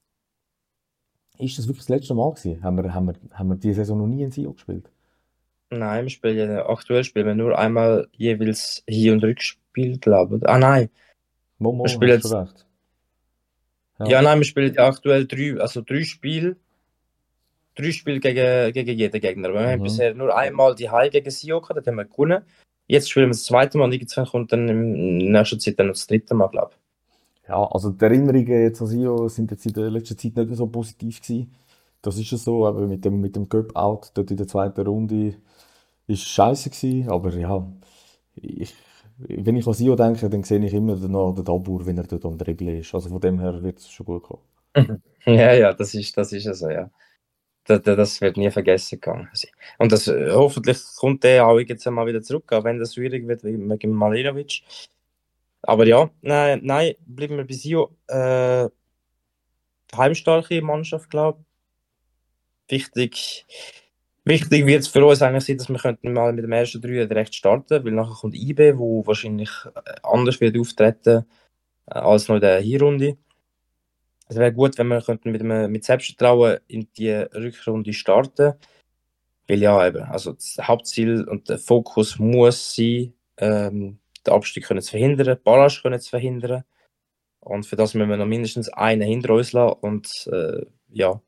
Ist das wirklich das letzte Mal gewesen? Haben wir, haben wir, haben wir diese Saison noch nie in Sion gespielt? Nein, wir spielen ja, aktuell spielen wir nur einmal jeweils Hin- und Rückspiel, glaube ich. Ah nein, Momo, wir spielen hast du jetzt, recht. Ja. ja nein, wir spielen ja aktuell drei, also drei Spiele, drei Spiele gegen, gegen jeden Gegner. Aber wir haben Mhm. bisher nur einmal die Heim gegen Sion gehabt, das haben wir gewonnen. Jetzt spielen wir das zweite Mal und irgendwann kommt dann in nächster Zeit dann noch das dritte Mal, glaube ich. Ja, also die Erinnerungen jetzt an Sion sind jetzt in der letzten Zeit nicht so positiv gewesen. Das ist es so, aber mit dem, mit dem Cup-Out dort in der zweiten Runde ist scheiße gewesen, aber ja, ich, wenn ich an Sion denke, dann sehe ich immer noch den Dabur, wenn er dort am Dribbeln ist. Also von dem her wird es schon gut kommen. Ja, ja, das ist, das ist also, ja. Das, das wird nie vergessen gegangen sein. Und das, äh, hoffentlich kommt der auch jetzt mal wieder zurück, auch wenn das schwierig wird wegen Malinovic. Aber ja, nein, nein, bleiben wir bei Sion. Äh, heimstarke Mannschaft, glaube ich. Wichtig, wichtig wird es für uns eigentlich sein, dass wir könnten mal mit dem ersten Dreier direkt starten, weil nachher kommt I B, wo wahrscheinlich äh, anders wird auftreten äh, als noch in der Hinrunde. Es wäre gut, wenn wir könnten mit, einem, mit Selbstvertrauen in die Rückrunde starten. Weil ja, eben, also das Hauptziel und der Fokus muss sein, ähm, den Abstieg können zu verhindern, die Barrage können zu verhindern. Und für das müssen wir noch mindestens einen hinter uns lassen. Und äh, ja,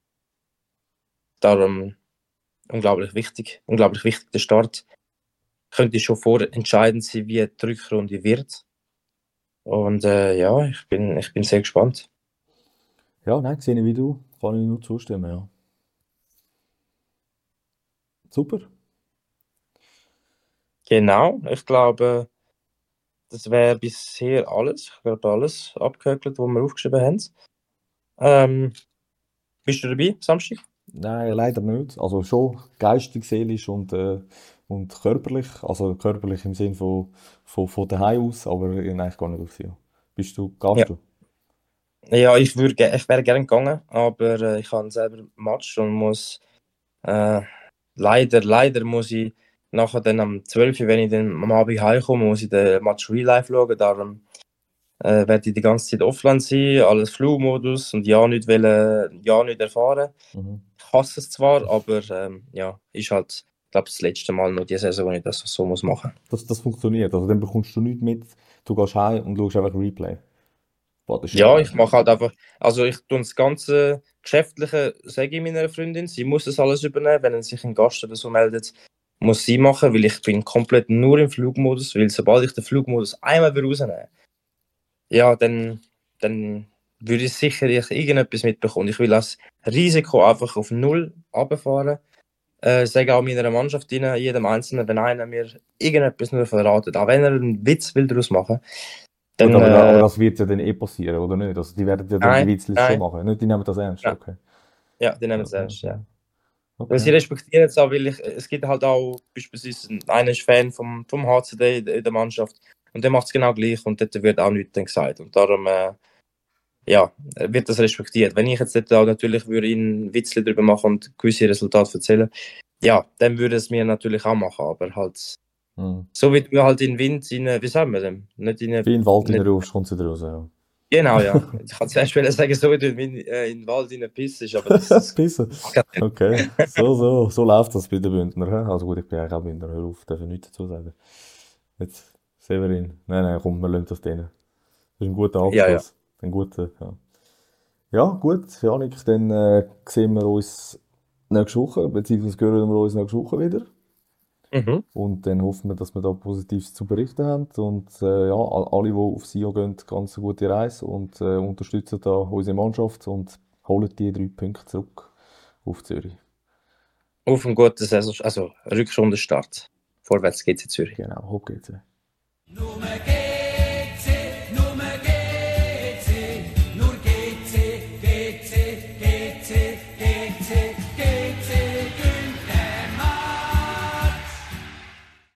darum unglaublich wichtig, unglaublich wichtig der Start. Könnte schon vorentscheidend sein, wie die Rückrunde wird. Und äh, ja, ich bin, ich bin sehr gespannt. Ja, nein, sehe ich wie du, kann ich nur zustimmen, ja. Super. Genau, ich glaube, das wäre bisher alles. Ich glaube, alles abgehökelt, was wir aufgeschrieben haben. Ähm, bist du dabei, Samstag? Nein, leider nicht. Also schon geistig, seelisch und, äh, und körperlich. Also körperlich im Sinne von, von, von daheim aus, aber ich nein, ich gehe nicht auf sie. Bist du, Ja. gehst du? Ja, ich, würde, ich wäre gerne gegangen, aber äh, ich habe selber einen Match und muss äh, leider, leider muss ich nachher dann am zwölf Uhr, wenn ich dann am Abend heimkomme, muss ich den Match Real Life schauen. Darum äh, werde ich die ganze Zeit offline sein, alles Flugmodus und ja nicht, wollen, ja nicht erfahren. Mhm. Ich hasse es zwar, aber ähm, ja, ist halt, ich glaube, das letzte Mal noch die Saison, wo ich das so muss machen. Das, das funktioniert. Also dann bekommst du nichts mit, du gehst heim und schaust einfach Replay. Boah, das ist Ja, geil. ich mache halt einfach, also ich tue das ganze Geschäftliche, sage ich meiner Freundin, sie muss das alles übernehmen, wenn sich ein Gast oder so meldet, muss sie machen, weil ich bin komplett nur im Flugmodus, weil sobald ich den Flugmodus einmal wieder rausnehme, ja, dann, dann würde ich sicher ich irgendetwas mitbekommen. Ich will das Risiko einfach auf null runterfahren. Äh, sage auch meiner Mannschaft, rein, jedem Einzelnen, wenn einer mir irgendetwas nur verratet, auch wenn er einen Witz will daraus machen, dann... Gut, aber, da- aber äh, das wird ja dann eh passieren, oder nicht? Also die werden ja dann Nein, die Witzlis nein. schon machen. Nicht, die nehmen das ernst, Ja. okay. ja, die nehmen es ernst, ja. Weil sie Okay. respektieren es auch, weil ich, es gibt halt auch beispielsweise einen- einer ist Fan vom, vom H C D in der- in der Mannschaft und der macht es genau gleich und dort wird auch nichts dann gesagt. Und darum äh, ja, wird das respektiert. Wenn ich jetzt dort auch natürlich würde ihn Witzli darüber machen und gewisse Resultate erzählen, ja, dann würde es mir natürlich auch machen, aber halt Mhm. so wie du halt in den Wind, in, eine- wie sagen wir denn? Nicht in eine, Wie in den Wald nicht, reinrufst, kommt sie raus, ja. Genau, ja. Ich kann zuerst wollen sagen, so wie du in, den Wind- äh, in den Wald in pissest, aber das, das Pissen. Okay. So, so, so läuft das bei den Bündner. hä? Also gut, ich bin eigentlich auch Bündner, hör auf, darf ich nichts dazu sagen. Jetzt, Severin. Nein, nein, komm, wir lassen das drin. Das ist ein guter Abschluss. Ja, ja. Ein guter, ja. Ja, gut, Janik, dann äh, sehen wir uns nächste Woche, beziehungsweise hören wir uns nächste Woche wieder. Mhm. Und dann hoffen wir, dass wir da Positives zu berichten haben. Und äh, ja, all- alle, die auf S I O gehen, ganz eine gute Reise und äh, unterstützen da unsere Mannschaft und holen die drei Punkte zurück auf Zürich. Auf einen guten Saison, also Rückrundenstart. Vorwärts geht's in Zürich. Genau, hopp geht's.